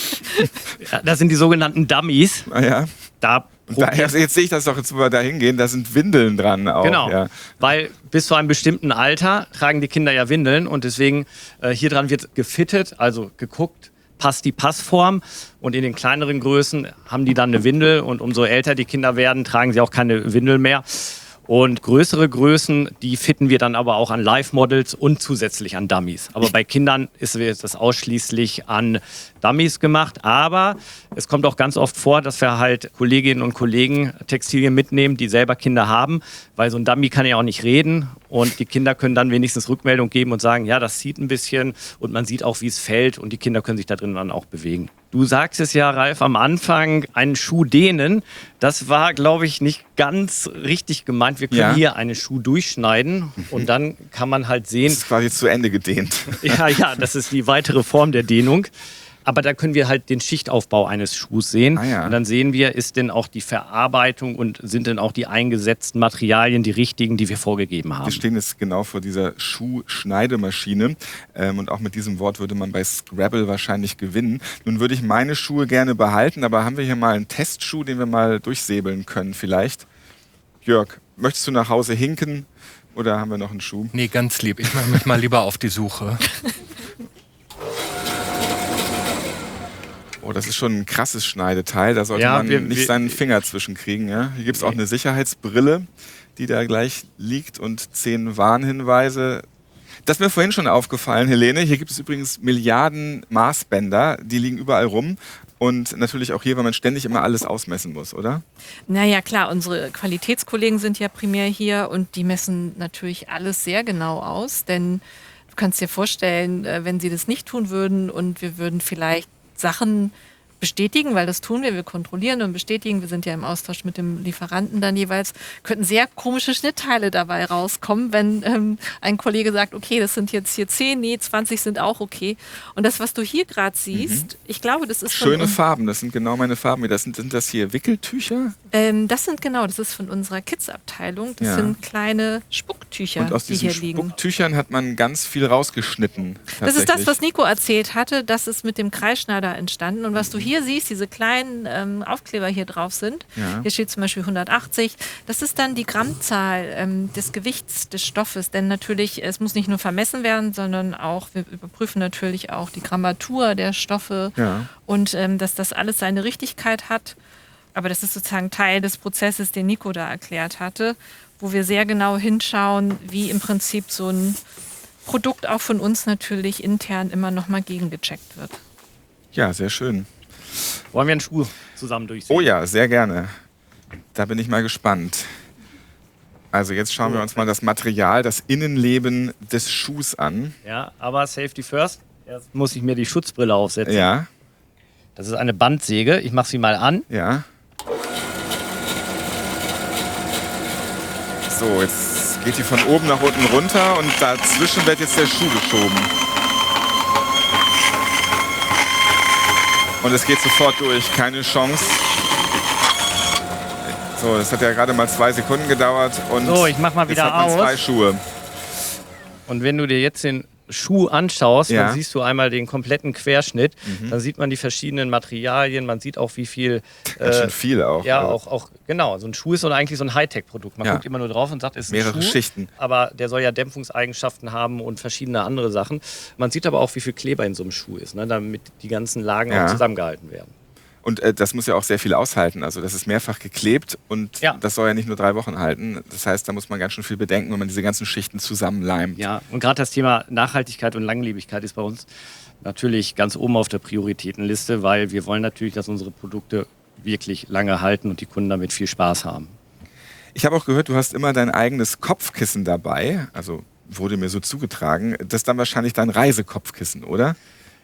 Ja, das sind die sogenannten Dummies. Ah, ja. Jetzt sehe ich das doch, jetzt wo wir da hingehen, da sind Windeln dran auch. Genau, Ja. weil bis zu einem bestimmten Alter tragen die Kinder ja Windeln und deswegen hier dran wird gefittet, also geguckt, passt die Passform und in den kleineren Größen haben die dann eine Windel und umso älter die Kinder werden, tragen sie auch keine Windel mehr. Und größere Größen, die fitten wir dann aber auch an Live-Models und zusätzlich an Dummies. Aber bei Kindern ist das ausschließlich an Dummies gemacht. Aber es kommt auch ganz oft vor, dass wir halt Kolleginnen und Kollegen Textilien mitnehmen, die selber Kinder haben. Weil so ein Dummy kann ja auch nicht reden. Und die Kinder können dann wenigstens Rückmeldung geben und sagen, ja, das zieht ein bisschen. Und man sieht auch, wie es fällt. Und die Kinder können sich da drin dann auch bewegen. Du sagst es ja, Ralf, am Anfang, einen Schuh dehnen. Das war, glaube ich, nicht ganz richtig gemeint. Wir können hier einen Schuh durchschneiden und dann kann man halt sehen. Das ist quasi zu Ende gedehnt. Ja, das ist die weitere Form der Dehnung. Aber da können wir halt den Schichtaufbau eines Schuhs sehen. Und dann sehen wir, ist denn auch die Verarbeitung und sind denn auch die eingesetzten Materialien die richtigen, die wir vorgegeben haben. Wir stehen jetzt genau vor dieser Schuhschneidemaschine. Und auch mit diesem Wort würde man bei Scrabble wahrscheinlich gewinnen. Nun würde ich meine Schuhe gerne behalten, aber haben wir hier mal einen Testschuh, den wir mal durchsäbeln können vielleicht? Jörg, möchtest du nach Hause hinken oder haben wir noch einen Schuh? Nee, ganz lieb. Ich mache mich mal lieber auf die Suche. Oh, das ist schon ein krasses Schneideteil. Da sollte man nicht seinen Finger zwischenkriegen. Ja? Hier gibt es auch eine Sicherheitsbrille, die da gleich liegt und 10 Warnhinweise. Das ist mir vorhin schon aufgefallen, Helene. Hier gibt es übrigens Milliarden Maßbänder, die liegen überall rum. Und natürlich auch hier, weil man ständig immer alles ausmessen muss, oder? Naja, klar, unsere Qualitätskollegen sind ja primär hier und die messen natürlich alles sehr genau aus. Denn du kannst dir vorstellen, wenn sie das nicht tun würden und wir würden vielleicht Sachen bestätigen, weil das tun wir. Wir kontrollieren und bestätigen. Wir sind ja im Austausch mit dem Lieferanten dann jeweils. Könnten sehr komische Schnittteile dabei rauskommen, wenn ein Kollege sagt, okay, das sind jetzt hier 10, nee, 20 sind auch okay. Und das, was du hier gerade siehst, ich glaube, das ist schöne Farben, das sind genau meine Farben. Sind das hier Wickeltücher? Das ist von unserer Kids-Abteilung. Das sind kleine Spucktücher, und aus die hier diesen liegen. Spucktüchern hat man ganz viel rausgeschnitten. Das ist das, was Nico erzählt hatte. Das ist mit dem Kreisschneider entstanden. Und was du hier siehst, diese kleinen Aufkleber hier drauf sind, hier steht zum Beispiel 180, das ist dann die Grammzahl des Gewichts des Stoffes. Denn natürlich, es muss nicht nur vermessen werden, sondern auch, wir überprüfen natürlich auch die Grammatur der Stoffe und dass das alles seine Richtigkeit hat. Aber das ist sozusagen Teil des Prozesses, den Nico da erklärt hatte, wo wir sehr genau hinschauen, wie im Prinzip so ein Produkt auch von uns natürlich intern immer nochmal gegengecheckt wird. Ja, sehr schön. Wollen wir einen Schuh zusammen durchsehen? Oh ja, sehr gerne. Da bin ich mal gespannt. Also jetzt schauen wir uns mal das Material, das Innenleben des Schuhs an. Ja, aber Safety first. Erst muss ich mir die Schutzbrille aufsetzen. Ja. Das ist eine Bandsäge. Ich mache sie mal an. Ja. So, jetzt geht die von oben nach unten runter und dazwischen wird jetzt der Schuh geschoben. Und es geht sofort durch, keine Chance. So, das hat ja gerade mal 2 Sekunden gedauert. Und so, ich mach mal wieder jetzt hat man aus. 2 Schuhe. Und wenn du dir jetzt den Schuh anschaust, Ja. dann siehst du einmal den kompletten Querschnitt. Dann sieht man die verschiedenen Materialien, man sieht auch, wie viel. Ganz schön viel auch. Ja, also. auch genau. So ein Schuh ist so eigentlich so ein Hightech-Produkt. Man Ja. guckt immer nur drauf und sagt, es ist ein Mehrere Schuh, Schichten. aber der soll ja Dämpfungseigenschaften haben und verschiedene andere Sachen. Man sieht aber auch, wie viel Kleber in so einem Schuh ist, ne, damit die ganzen Lagen auch zusammengehalten werden. Und das muss ja auch sehr viel aushalten. Also das ist mehrfach geklebt und das soll ja nicht nur 3 Wochen halten. Das heißt, da muss man ganz schön viel bedenken, wenn man diese ganzen Schichten zusammenleimt. Ja, und gerade das Thema Nachhaltigkeit und Langlebigkeit ist bei uns natürlich ganz oben auf der Prioritätenliste, weil wir wollen natürlich, dass unsere Produkte wirklich lange halten und die Kunden damit viel Spaß haben. Ich habe auch gehört, du hast immer dein eigenes Kopfkissen dabei. Also wurde mir so zugetragen. Das ist dann wahrscheinlich dein Reisekopfkissen, oder?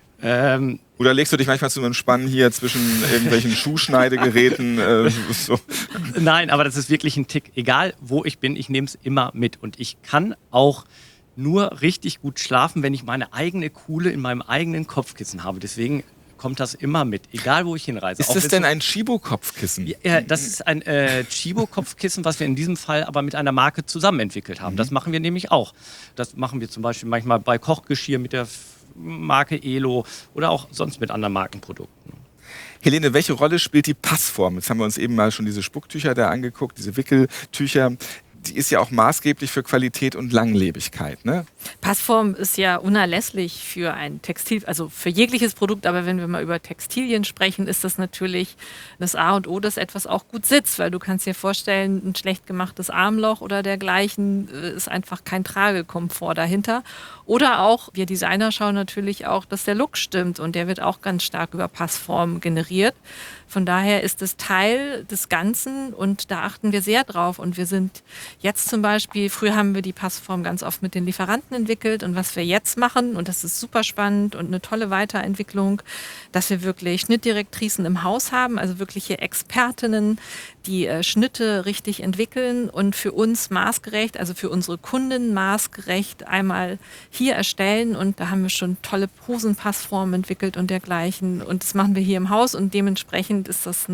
Oder legst du dich manchmal zum Entspannen hier zwischen irgendwelchen Schuhschneidegeräten? So? Nein, aber das ist wirklich ein Tick. Egal, wo ich bin, ich nehme es immer mit. Und ich kann auch nur richtig gut schlafen, wenn ich meine eigene Kuhle in meinem eigenen Kopfkissen habe. Deswegen kommt das immer mit, egal wo ich hinreise. Ist das denn ein Chibo-Kopfkissen? Ja, das ist ein Chibo-Kopfkissen, was wir in diesem Fall aber mit einer Marke zusammen entwickelt haben. Das machen wir nämlich auch. Das machen wir zum Beispiel manchmal bei Kochgeschirr mit der Marke Elo oder auch sonst mit anderen Markenprodukten. Helene, welche Rolle spielt die Passform? Jetzt haben wir uns eben mal schon diese Spucktücher da angeguckt, diese Wickeltücher. Die ist ja auch maßgeblich für Qualität und Langlebigkeit, ne? Passform ist ja unerlässlich für ein Textil, also für jegliches Produkt, aber wenn wir mal über Textilien sprechen, ist das natürlich das A und O, dass etwas auch gut sitzt, weil du kannst dir vorstellen, ein schlecht gemachtes Armloch oder dergleichen ist einfach kein Tragekomfort dahinter. Oder auch, wir Designer schauen natürlich auch, dass der Look stimmt und der wird auch ganz stark über Passform generiert. Von daher ist es Teil des Ganzen und da achten wir sehr drauf. Und wir sind jetzt zum Beispiel, früher haben wir die Passform ganz oft mit den Lieferanten entwickelt und was wir jetzt machen, und das ist super spannend und eine tolle Weiterentwicklung, dass wir wirklich Schnittdirektrisen im Haus haben, also wirkliche Expertinnen, die Schnitte richtig entwickeln und für uns maßgerecht, also für unsere Kunden maßgerecht einmal hier erstellen. Und da haben wir schon tolle Hosenpassformen entwickelt und dergleichen. Und das machen wir hier im Haus und dementsprechend ist das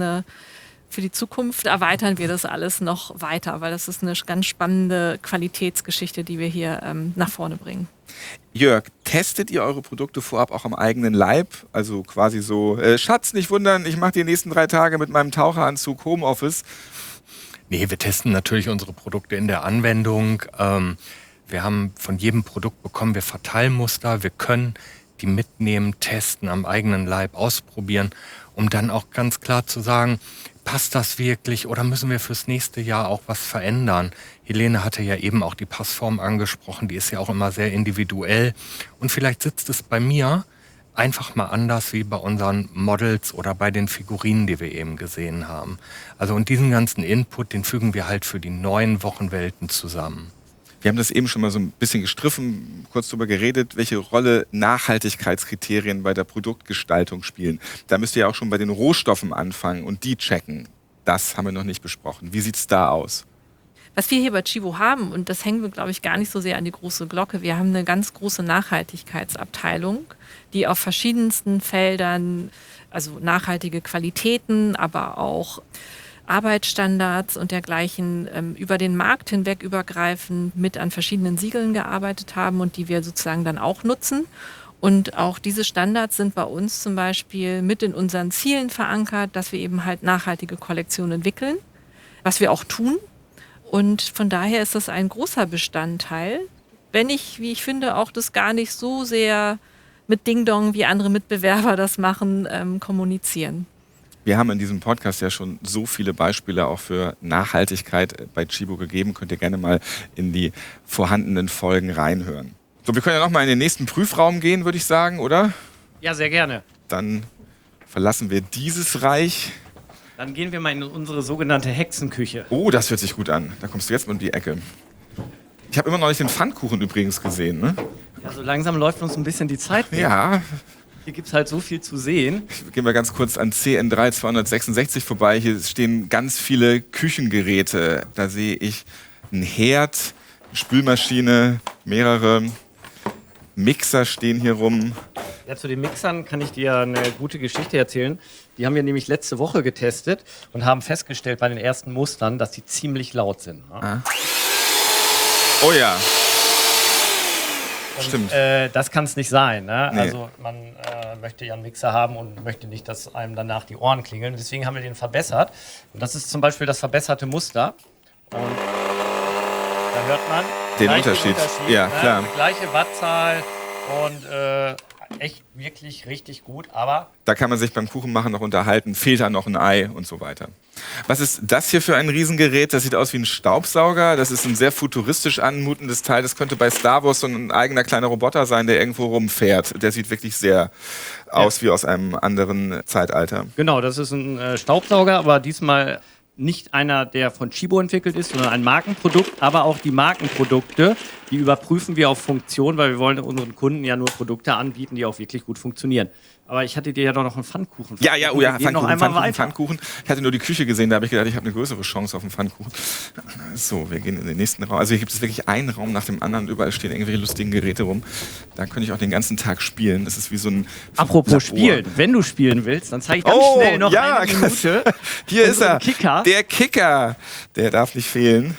für die Zukunft erweitern wir das alles noch weiter, weil das ist eine ganz spannende Qualitätsgeschichte, die wir hier nach vorne bringen. Jörg, testet ihr eure Produkte vorab auch am eigenen Leib? Also quasi so, Schatz, nicht wundern, ich mache die nächsten 3 Tage mit meinem Taucheranzug Homeoffice. Nee, wir testen natürlich unsere Produkte in der Anwendung. Wir haben von jedem Produkt bekommen wir Verteilmuster. Wir können die mitnehmen, testen, am eigenen Leib ausprobieren, um dann auch ganz klar zu sagen, passt das wirklich oder müssen wir fürs nächste Jahr auch was verändern? Helene hatte ja eben auch die Passform angesprochen, die ist ja auch immer sehr individuell. Und vielleicht sitzt es bei mir einfach mal anders wie bei unseren Models oder bei den Figurinen, die wir eben gesehen haben. Also und diesen ganzen Input, den fügen wir halt für die neuen Wochenwelten zusammen. Wir haben das eben schon mal so ein bisschen gestriffen, kurz drüber geredet, welche Rolle Nachhaltigkeitskriterien bei der Produktgestaltung spielen. Da müsst ihr ja auch schon bei den Rohstoffen anfangen und die checken. Das haben wir noch nicht besprochen. Wie sieht es da aus? Was wir hier bei Tchibo haben, und das hängen wir, glaube ich, gar nicht so sehr an die große Glocke, wir haben eine ganz große Nachhaltigkeitsabteilung, die auf verschiedensten Feldern, also nachhaltige Qualitäten, aber auch Arbeitsstandards und dergleichen über den Markt hinweg übergreifend mit an verschiedenen Siegeln gearbeitet haben und die wir sozusagen dann auch nutzen. Und auch diese Standards sind bei uns zum Beispiel mit in unseren Zielen verankert, dass wir eben halt nachhaltige Kollektionen entwickeln, was wir auch tun. Und von daher ist das ein großer Bestandteil, wenn ich, wie ich finde, auch das gar nicht so sehr mit Ding-Dong, wie andere Mitbewerber das machen, kommunizieren. Wir haben in diesem Podcast ja schon so viele Beispiele auch für Nachhaltigkeit bei Tchibo gegeben. Könnt ihr gerne mal in die vorhandenen Folgen reinhören. So, wir können ja noch mal in den nächsten Prüfraum gehen, würde ich sagen, oder? Ja, sehr gerne. Dann verlassen wir dieses Reich. Dann gehen wir mal in unsere sogenannte Hexenküche. Oh, das hört sich gut an. Da kommst du jetzt mal um die Ecke. Ich habe immer noch nicht den Pfannkuchen übrigens gesehen, ne? Ja, so langsam läuft uns ein bisschen die Zeit weg. Ja. Hier gibt es halt so viel zu sehen. Gehen wir ganz kurz an CN3 266 vorbei. Hier stehen ganz viele Küchengeräte. Da sehe ich einen Herd, eine Spülmaschine, mehrere Mixer stehen hier rum. Ja, zu den Mixern kann ich dir eine gute Geschichte erzählen. Die haben wir nämlich letzte Woche getestet und haben festgestellt bei den ersten Mustern, dass die ziemlich laut sind. Ah. Oh ja. Und, stimmt. Das kann es nicht sein. Ne? Nee. Also man möchte ja einen Mixer haben und möchte nicht, dass einem danach die Ohren klingeln. Deswegen haben wir den verbessert. Und das ist zum Beispiel das verbesserte Muster. Und da hört man Den Unterschied. Ja, ne? klar. Die gleiche Wattzahl und echt wirklich richtig gut. Aber Da kann man sich beim Kuchenmachen noch unterhalten. Fehlt da noch ein Ei und so weiter. Was ist das hier für ein Riesengerät? Das sieht aus wie ein Staubsauger. Das ist ein sehr futuristisch anmutendes Teil. Das könnte bei Star Wars so ein eigener kleiner Roboter sein, der irgendwo rumfährt. Der sieht wirklich sehr aus wie aus einem anderen Zeitalter. genau, das ist ein Staubsauger, aber diesmal nicht einer, der von Tchibo entwickelt ist, sondern ein Markenprodukt. Aber auch die Markenprodukte, die überprüfen wir auf Funktion, weil wir wollen unseren Kunden ja nur Produkte anbieten, die auch wirklich gut funktionieren. Aber ich hatte dir ja doch noch einen Pfannkuchen. Ja, oh ja, Wir gehen noch einmal weiter. Pfannkuchen. Ich hatte nur die Küche gesehen, da habe ich gedacht, ich habe eine größere Chance auf einen Pfannkuchen. So, wir gehen in den nächsten Raum. Also hier gibt es wirklich einen Raum nach dem anderen. Überall stehen irgendwelche lustigen Geräte rum. Da könnte ich auch den ganzen Tag spielen. Das ist wie so ein Apropos Labor. Spielen, wenn du spielen willst, dann zeige ich ganz schnell noch eine Minute. Hier ist unseren er. Kicker. Der Kicker. Der darf nicht fehlen.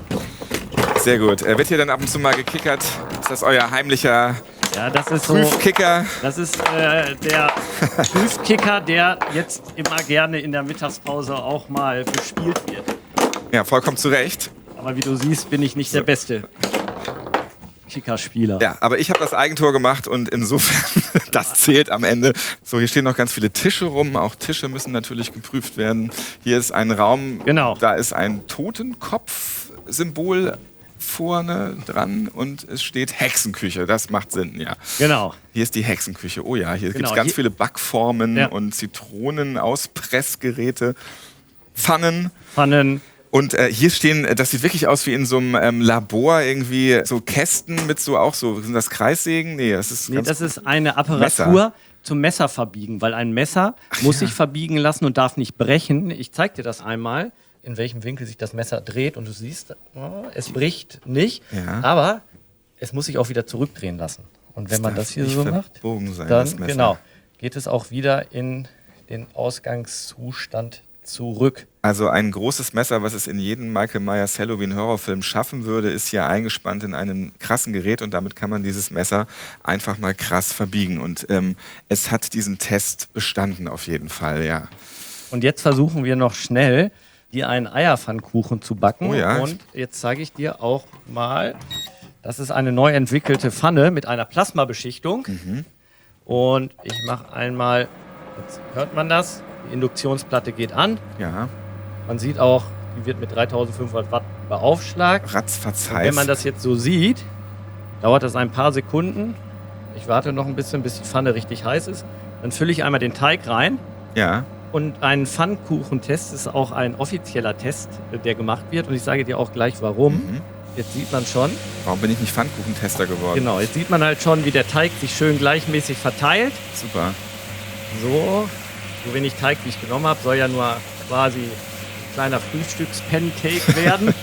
Sehr gut. Er wird hier dann ab und zu mal gekickert. Ist das euer heimlicher Ja, das ist so. Prüfkicker? Das ist der Prüfkicker, der jetzt immer gerne in der Mittagspause auch mal bespielt wird. Ja, vollkommen zu Recht. Aber wie du siehst, bin ich nicht der beste Kickerspieler. Ja, aber ich habe das Eigentor gemacht und insofern, das zählt am Ende. So, hier stehen noch ganz viele Tische rum. Auch Tische müssen natürlich geprüft werden. Hier ist ein Raum, Genau. Da ist ein Totenkopf-Symbol vorne dran und es steht Hexenküche. Das macht Sinn, ja. Genau. Hier ist die Hexenküche. Oh ja, hier gibt es Genau, ganz hier- viele Backformen Ja. und Zitronen, Auspressgeräte, Pfannen. Pfannen. Und hier stehen, das sieht wirklich aus wie in so einem Labor, irgendwie so Kästen mit so auch so, sind das Kreissägen? Nee, das ist Nee, ganz das ist eine Apparatur Messer. zum Messer verbiegen, weil ein Messer muss sich verbiegen lassen und darf nicht brechen. Ich zeig dir das einmal, in welchem Winkel sich das Messer dreht und du siehst, es bricht nicht, Ja. aber es muss sich auch wieder zurückdrehen lassen. Und wenn man darf das hier nicht so macht, verbogen sein, dann das Messer. genau, geht es auch wieder in den Ausgangszustand zurück. Also ein großes Messer, was es in jedem Michael Myers Halloween-Horrorfilm schaffen würde, ist hier eingespannt in einem krassen Gerät und damit kann man dieses Messer einfach mal krass verbiegen. Und es hat diesen Test bestanden auf jeden Fall, ja. Und jetzt versuchen wir noch schnell, dir einen Eierpfannkuchen zu backen. Oh ja. Und jetzt zeige ich dir auch mal, das ist eine neu entwickelte Pfanne mit einer Plasmabeschichtung. Und ich mache einmal, jetzt hört man das, die Induktionsplatte geht an. Ja, Man sieht auch, die wird mit 3500 Watt beaufschlagt. ratzfatz Und wenn man heiß. das jetzt so sieht, dauert das ein paar Sekunden. Ich warte noch ein bisschen, bis die Pfanne richtig heiß ist. Dann fülle ich einmal den Teig rein. Ja, Und ein Pfannkuchentest ist auch ein offizieller Test, der gemacht wird. Und ich sage dir auch gleich, warum. Jetzt sieht man schon. Warum bin ich nicht Pfannkuchentester geworden? Genau, jetzt sieht man halt schon, wie der Teig sich schön gleichmäßig verteilt. Super. So wenig Teig, wie ich genommen habe, soll ja nur quasi ein kleiner Frühstücks-Pancake werden.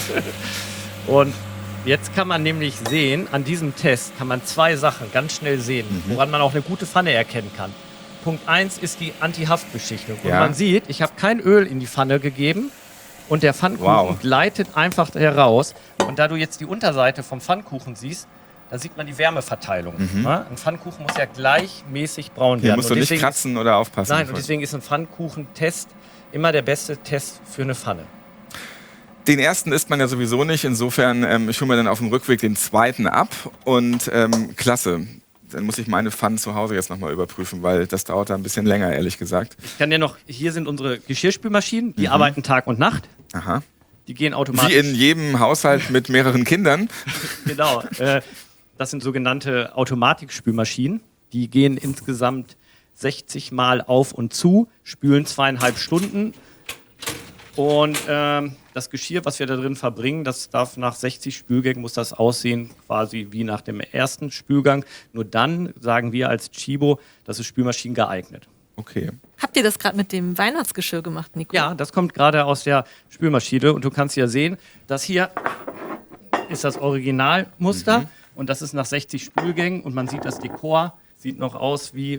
Und jetzt kann man nämlich sehen, an diesem Test kann man 2 Sachen ganz schnell sehen, woran man auch eine gute Pfanne erkennen kann. Punkt 1 ist die Anti-Haftbeschichtung. Und man sieht, ich habe kein Öl in die Pfanne gegeben und der Pfannkuchen gleitet einfach heraus. Und da du jetzt die Unterseite vom Pfannkuchen siehst, da sieht man die Wärmeverteilung. Ein Pfannkuchen muss ja gleichmäßig braun werden. Musst du nicht kratzen oder aufpassen. Nein, und deswegen ist ein Pfannkuchentest immer der beste Test für eine Pfanne. Den ersten isst man ja sowieso nicht. Insofern, ich hole mir dann auf dem Rückweg den zweiten ab. Und klasse. Dann muss ich meine Pfannen zu Hause jetzt nochmal überprüfen, weil das dauert da ein bisschen länger, ehrlich gesagt. Ich kann dir noch, hier sind unsere Geschirrspülmaschinen, die arbeiten Tag und Nacht. Aha. Die gehen automatisch. Wie in jedem Haushalt mit mehreren Kindern. Genau. Das sind sogenannte Automatikspülmaschinen. Die gehen insgesamt 60 Mal auf und zu, spülen 2,5 Stunden. Und das Geschirr, was wir da drin verbringen, das darf nach 60 Spülgängen, muss das aussehen quasi wie nach dem ersten Spülgang. Nur dann sagen wir als Chibo, das ist Spülmaschinen geeignet. Okay. Habt ihr das gerade mit dem Weihnachtsgeschirr gemacht, Nico? Ja, das kommt gerade aus der Spülmaschine und du kannst ja sehen, das hier ist das Originalmuster und das ist nach 60 Spülgängen und man sieht das Dekor, sieht noch aus wie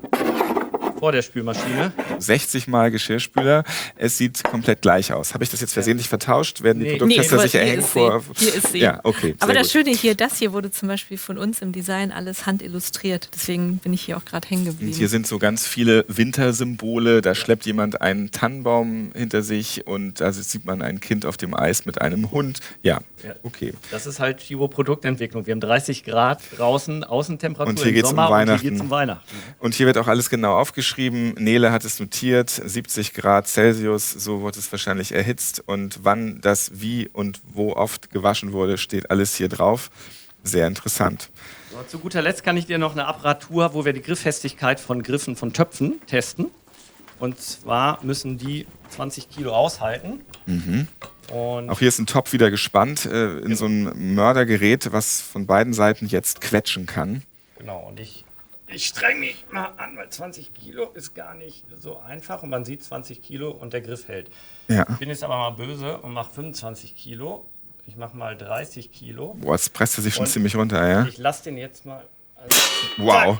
vor der Spülmaschine. 60 Mal Geschirrspüler. Es sieht komplett gleich aus. Habe ich das jetzt versehentlich vertauscht? Werden die Produkttester sich erhängen vor... Hier ist sie. Ja, okay. Aber das gut. Schöne hier, das hier wurde zum Beispiel von uns im Design alles handillustriert. Deswegen bin ich hier auch gerade hängen geblieben. Und hier sind so ganz viele Wintersymbole. Da schleppt jemand einen Tannenbaum hinter sich und da sieht man ein Kind auf dem Eis mit einem Hund. Ja, okay. Das ist halt Chibo Produktentwicklung. Wir haben 30 Grad draußen, Außentemperatur Und hier geht's um Sommer Weihnachten. und hier geht's um Weihnachten. Und hier wird auch alles genau aufgeschrieben. Nele hat es notiert, 70 Grad Celsius, so wird es wahrscheinlich erhitzt. Und wann das wie und wo oft gewaschen wurde, steht alles hier drauf. Sehr interessant. So, zu guter Letzt kann ich dir noch eine Apparatur, wo wir die Grifffestigkeit von Griffen von Töpfen testen. Und zwar müssen die 20 Kilo aushalten. Und Auch hier ist ein Topf wieder gespannt in so ein Mördergerät, was von beiden Seiten jetzt quetschen kann. genau, und ich streng mich mal an, weil 20 Kilo ist gar nicht so einfach und man sieht 20 Kilo und der Griff hält. Ja. Ich bin jetzt aber mal böse und mache 25 Kilo. Ich mache mal 30 Kilo. Boah, jetzt presst er sich schon Und ziemlich runter, ja? Ich lasse den jetzt mal... Wow.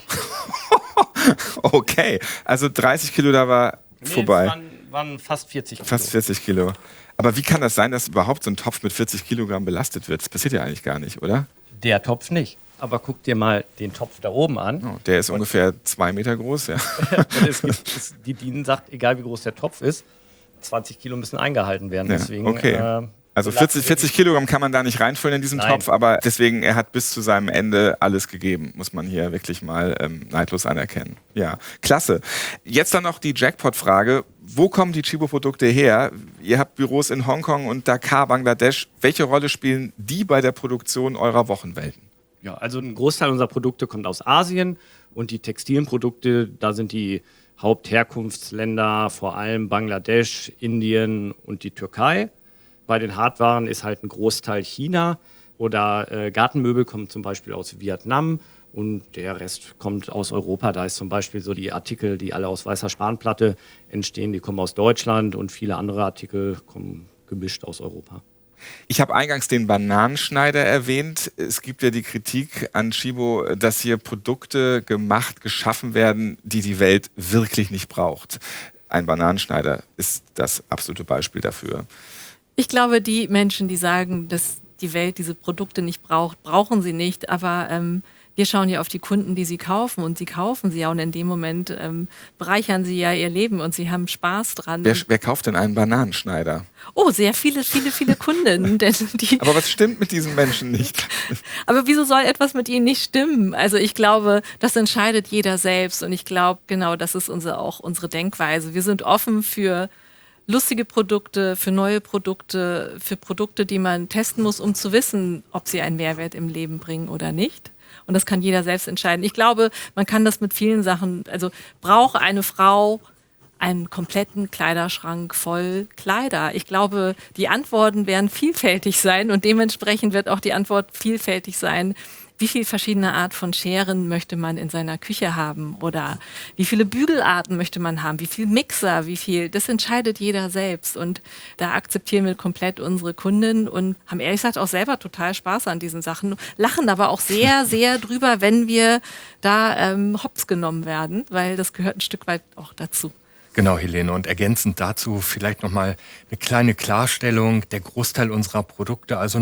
Okay, also 30 Kilo, da war vorbei. Es waren fast 40 Kilo. Fast 40 Kilo. Aber wie kann das sein, dass überhaupt so ein Topf mit 40 Kilogramm belastet wird? Das passiert ja eigentlich gar nicht, oder? Der Topf nicht. Aber guck dir mal den Topf da oben an. Oh, der ist ungefähr 2 Meter groß, ja. Und die DIN sagt, egal wie groß der Topf ist, 20 Kilo müssen eingehalten werden. Ja, Deswegen, okay. Also 40 Kilogramm kann man da nicht reinfüllen in diesen Nein. Topf, aber deswegen, er hat bis zu seinem Ende alles gegeben, muss man hier wirklich mal neidlos anerkennen. Ja, klasse. Jetzt dann noch die Jackpot-Frage. Wo kommen die Chibo-Produkte her? Ihr habt Büros in Hongkong und Dakar, Bangladesch. Welche Rolle spielen die bei der Produktion eurer Wochenwelten? Ja, also ein Großteil unserer Produkte kommt aus Asien und die textilen Produkte, da sind die Hauptherkunftsländer vor allem Bangladesch, Indien und die Türkei. Bei den Hardwaren ist halt ein Großteil China oder Gartenmöbel kommen zum Beispiel aus Vietnam und der Rest kommt aus Europa. Da ist zum Beispiel so die Artikel, die alle aus weißer Spanplatte entstehen, die kommen aus Deutschland und viele andere Artikel kommen gemischt aus Europa. Ich habe eingangs den Bananenschneider erwähnt. Es gibt ja die Kritik an Chibo, dass hier Produkte geschaffen werden, die die Welt wirklich nicht braucht. Ein Bananenschneider ist das absolute Beispiel dafür. Ich glaube, die Menschen, die sagen, dass die Welt diese Produkte nicht braucht, brauchen sie nicht. Aber wir schauen ja auf die Kunden, die sie kaufen und sie kaufen sie ja und in dem Moment bereichern sie ja ihr Leben und sie haben Spaß dran. Wer kauft denn einen Bananenschneider? Oh, sehr viele Kunden. Denn Aber was stimmt mit diesen Menschen nicht? Aber wieso soll etwas mit ihnen nicht stimmen? Also ich glaube, das entscheidet jeder selbst und ich glaube, genau, das ist auch unsere Denkweise. Wir sind offen für lustige Produkte, für neue Produkte, für Produkte, die man testen muss, um zu wissen, ob sie einen Mehrwert im Leben bringen oder nicht. Und das kann jeder selbst entscheiden. Ich glaube, man kann das mit vielen Sachen, also braucht eine Frau einen kompletten Kleiderschrank voll Kleider? Ich glaube, die Antworten werden vielfältig sein und dementsprechend wird auch die Antwort vielfältig sein. Wie viele verschiedene Art von Scheren möchte man in seiner Küche haben? Oder wie viele Bügelarten möchte man haben? Wie viel Mixer? Das entscheidet jeder selbst. Und da akzeptieren wir komplett unsere Kunden und haben ehrlich gesagt auch selber total Spaß an diesen Sachen. Lachen aber auch sehr, sehr drüber, wenn wir da hops genommen werden, weil das gehört ein Stück weit auch dazu. Genau, Helene. Und ergänzend dazu vielleicht nochmal eine kleine Klarstellung. Der Großteil unserer Produkte, also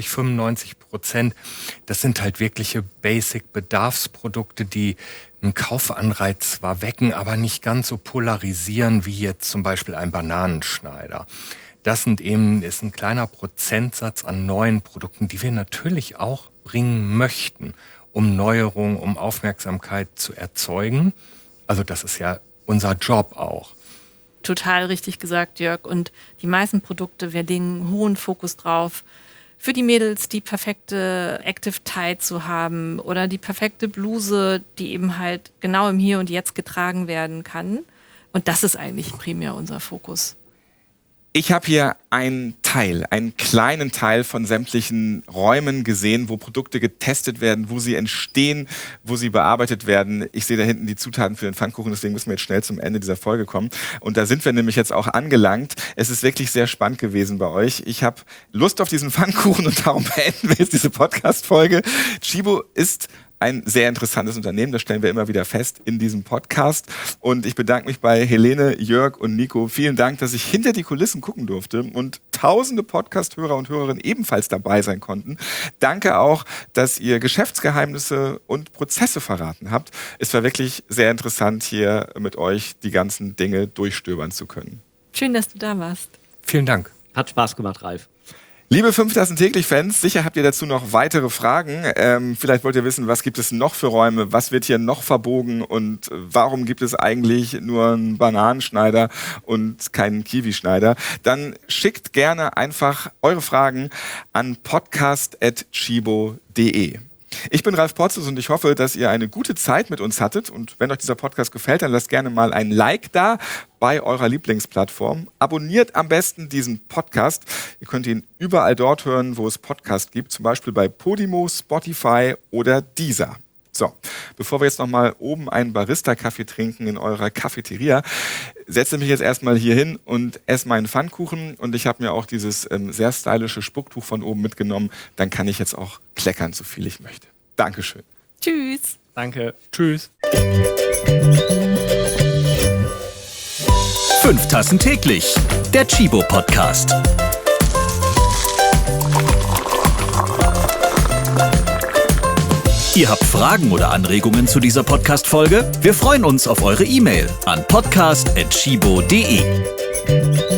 95%, das sind halt wirkliche Basic-Bedarfsprodukte, die einen Kaufanreiz zwar wecken, aber nicht ganz so polarisieren wie jetzt zum Beispiel ein Bananenschneider. Das ist ein kleiner Prozentsatz an neuen Produkten, die wir natürlich auch bringen möchten, um Neuerungen, um Aufmerksamkeit zu erzeugen. Also das ist ja unser Job auch. Total richtig gesagt, Jörg. Und die meisten Produkte, wir legen einen hohen Fokus drauf, für die Mädels die perfekte Active Tie zu haben oder die perfekte Bluse, die eben halt genau im Hier und Jetzt getragen werden kann. Und das ist eigentlich primär unser Fokus. Ich habe hier einen kleinen Teil von sämtlichen Räumen gesehen, wo Produkte getestet werden, wo sie entstehen, wo sie bearbeitet werden. Ich sehe da hinten die Zutaten für den Pfannkuchen, deswegen müssen wir jetzt schnell zum Ende dieser Folge kommen. Und da sind wir nämlich jetzt auch angelangt. Es ist wirklich sehr spannend gewesen bei euch. Ich habe Lust auf diesen Pfannkuchen und darum beenden wir jetzt diese Podcast-Folge. Tchibo ist ein sehr interessantes Unternehmen, das stellen wir immer wieder fest in diesem Podcast. Und ich bedanke mich bei Helene, Jörg und Nico. Vielen Dank, dass ich hinter die Kulissen gucken durfte und tausende Podcast-Hörer und Hörerinnen ebenfalls dabei sein konnten. Danke auch, dass ihr Geschäftsgeheimnisse und Prozesse verraten habt. Es war wirklich sehr interessant, hier mit euch die ganzen Dinge durchstöbern zu können. Schön, dass du da warst. Vielen Dank. Hat Spaß gemacht, Ralf. Liebe 5 Tassen täglich-Fans, sicher habt ihr dazu noch weitere Fragen. Vielleicht wollt ihr wissen, was gibt es noch für Räume, was wird hier noch verbogen und warum gibt es eigentlich nur einen Bananenschneider und keinen Kiwischneider. Dann schickt gerne einfach eure Fragen an podcast@tchibo.de. Ich bin Ralf Potzus und ich hoffe, dass ihr eine gute Zeit mit uns hattet. Und wenn euch dieser Podcast gefällt, dann lasst gerne mal ein Like da bei eurer Lieblingsplattform. Abonniert am besten diesen Podcast. Ihr könnt ihn überall dort hören, wo es Podcasts gibt, zum Beispiel bei Podimo, Spotify oder Deezer. So, bevor wir jetzt nochmal oben einen Barista-Kaffee trinken in eurer Cafeteria, setze mich jetzt erstmal hier hin und esse meinen Pfannkuchen. Und ich habe mir auch dieses sehr stylische Spucktuch von oben mitgenommen. Dann kann ich jetzt auch kleckern, so viel ich möchte. Dankeschön. Tschüss. Danke. Tschüss. 5 Tassen täglich, der Tchibo Podcast. Ihr habt Fragen oder Anregungen zu dieser Podcast-Folge? Wir freuen uns auf eure E-Mail an podcast@tchibo.de.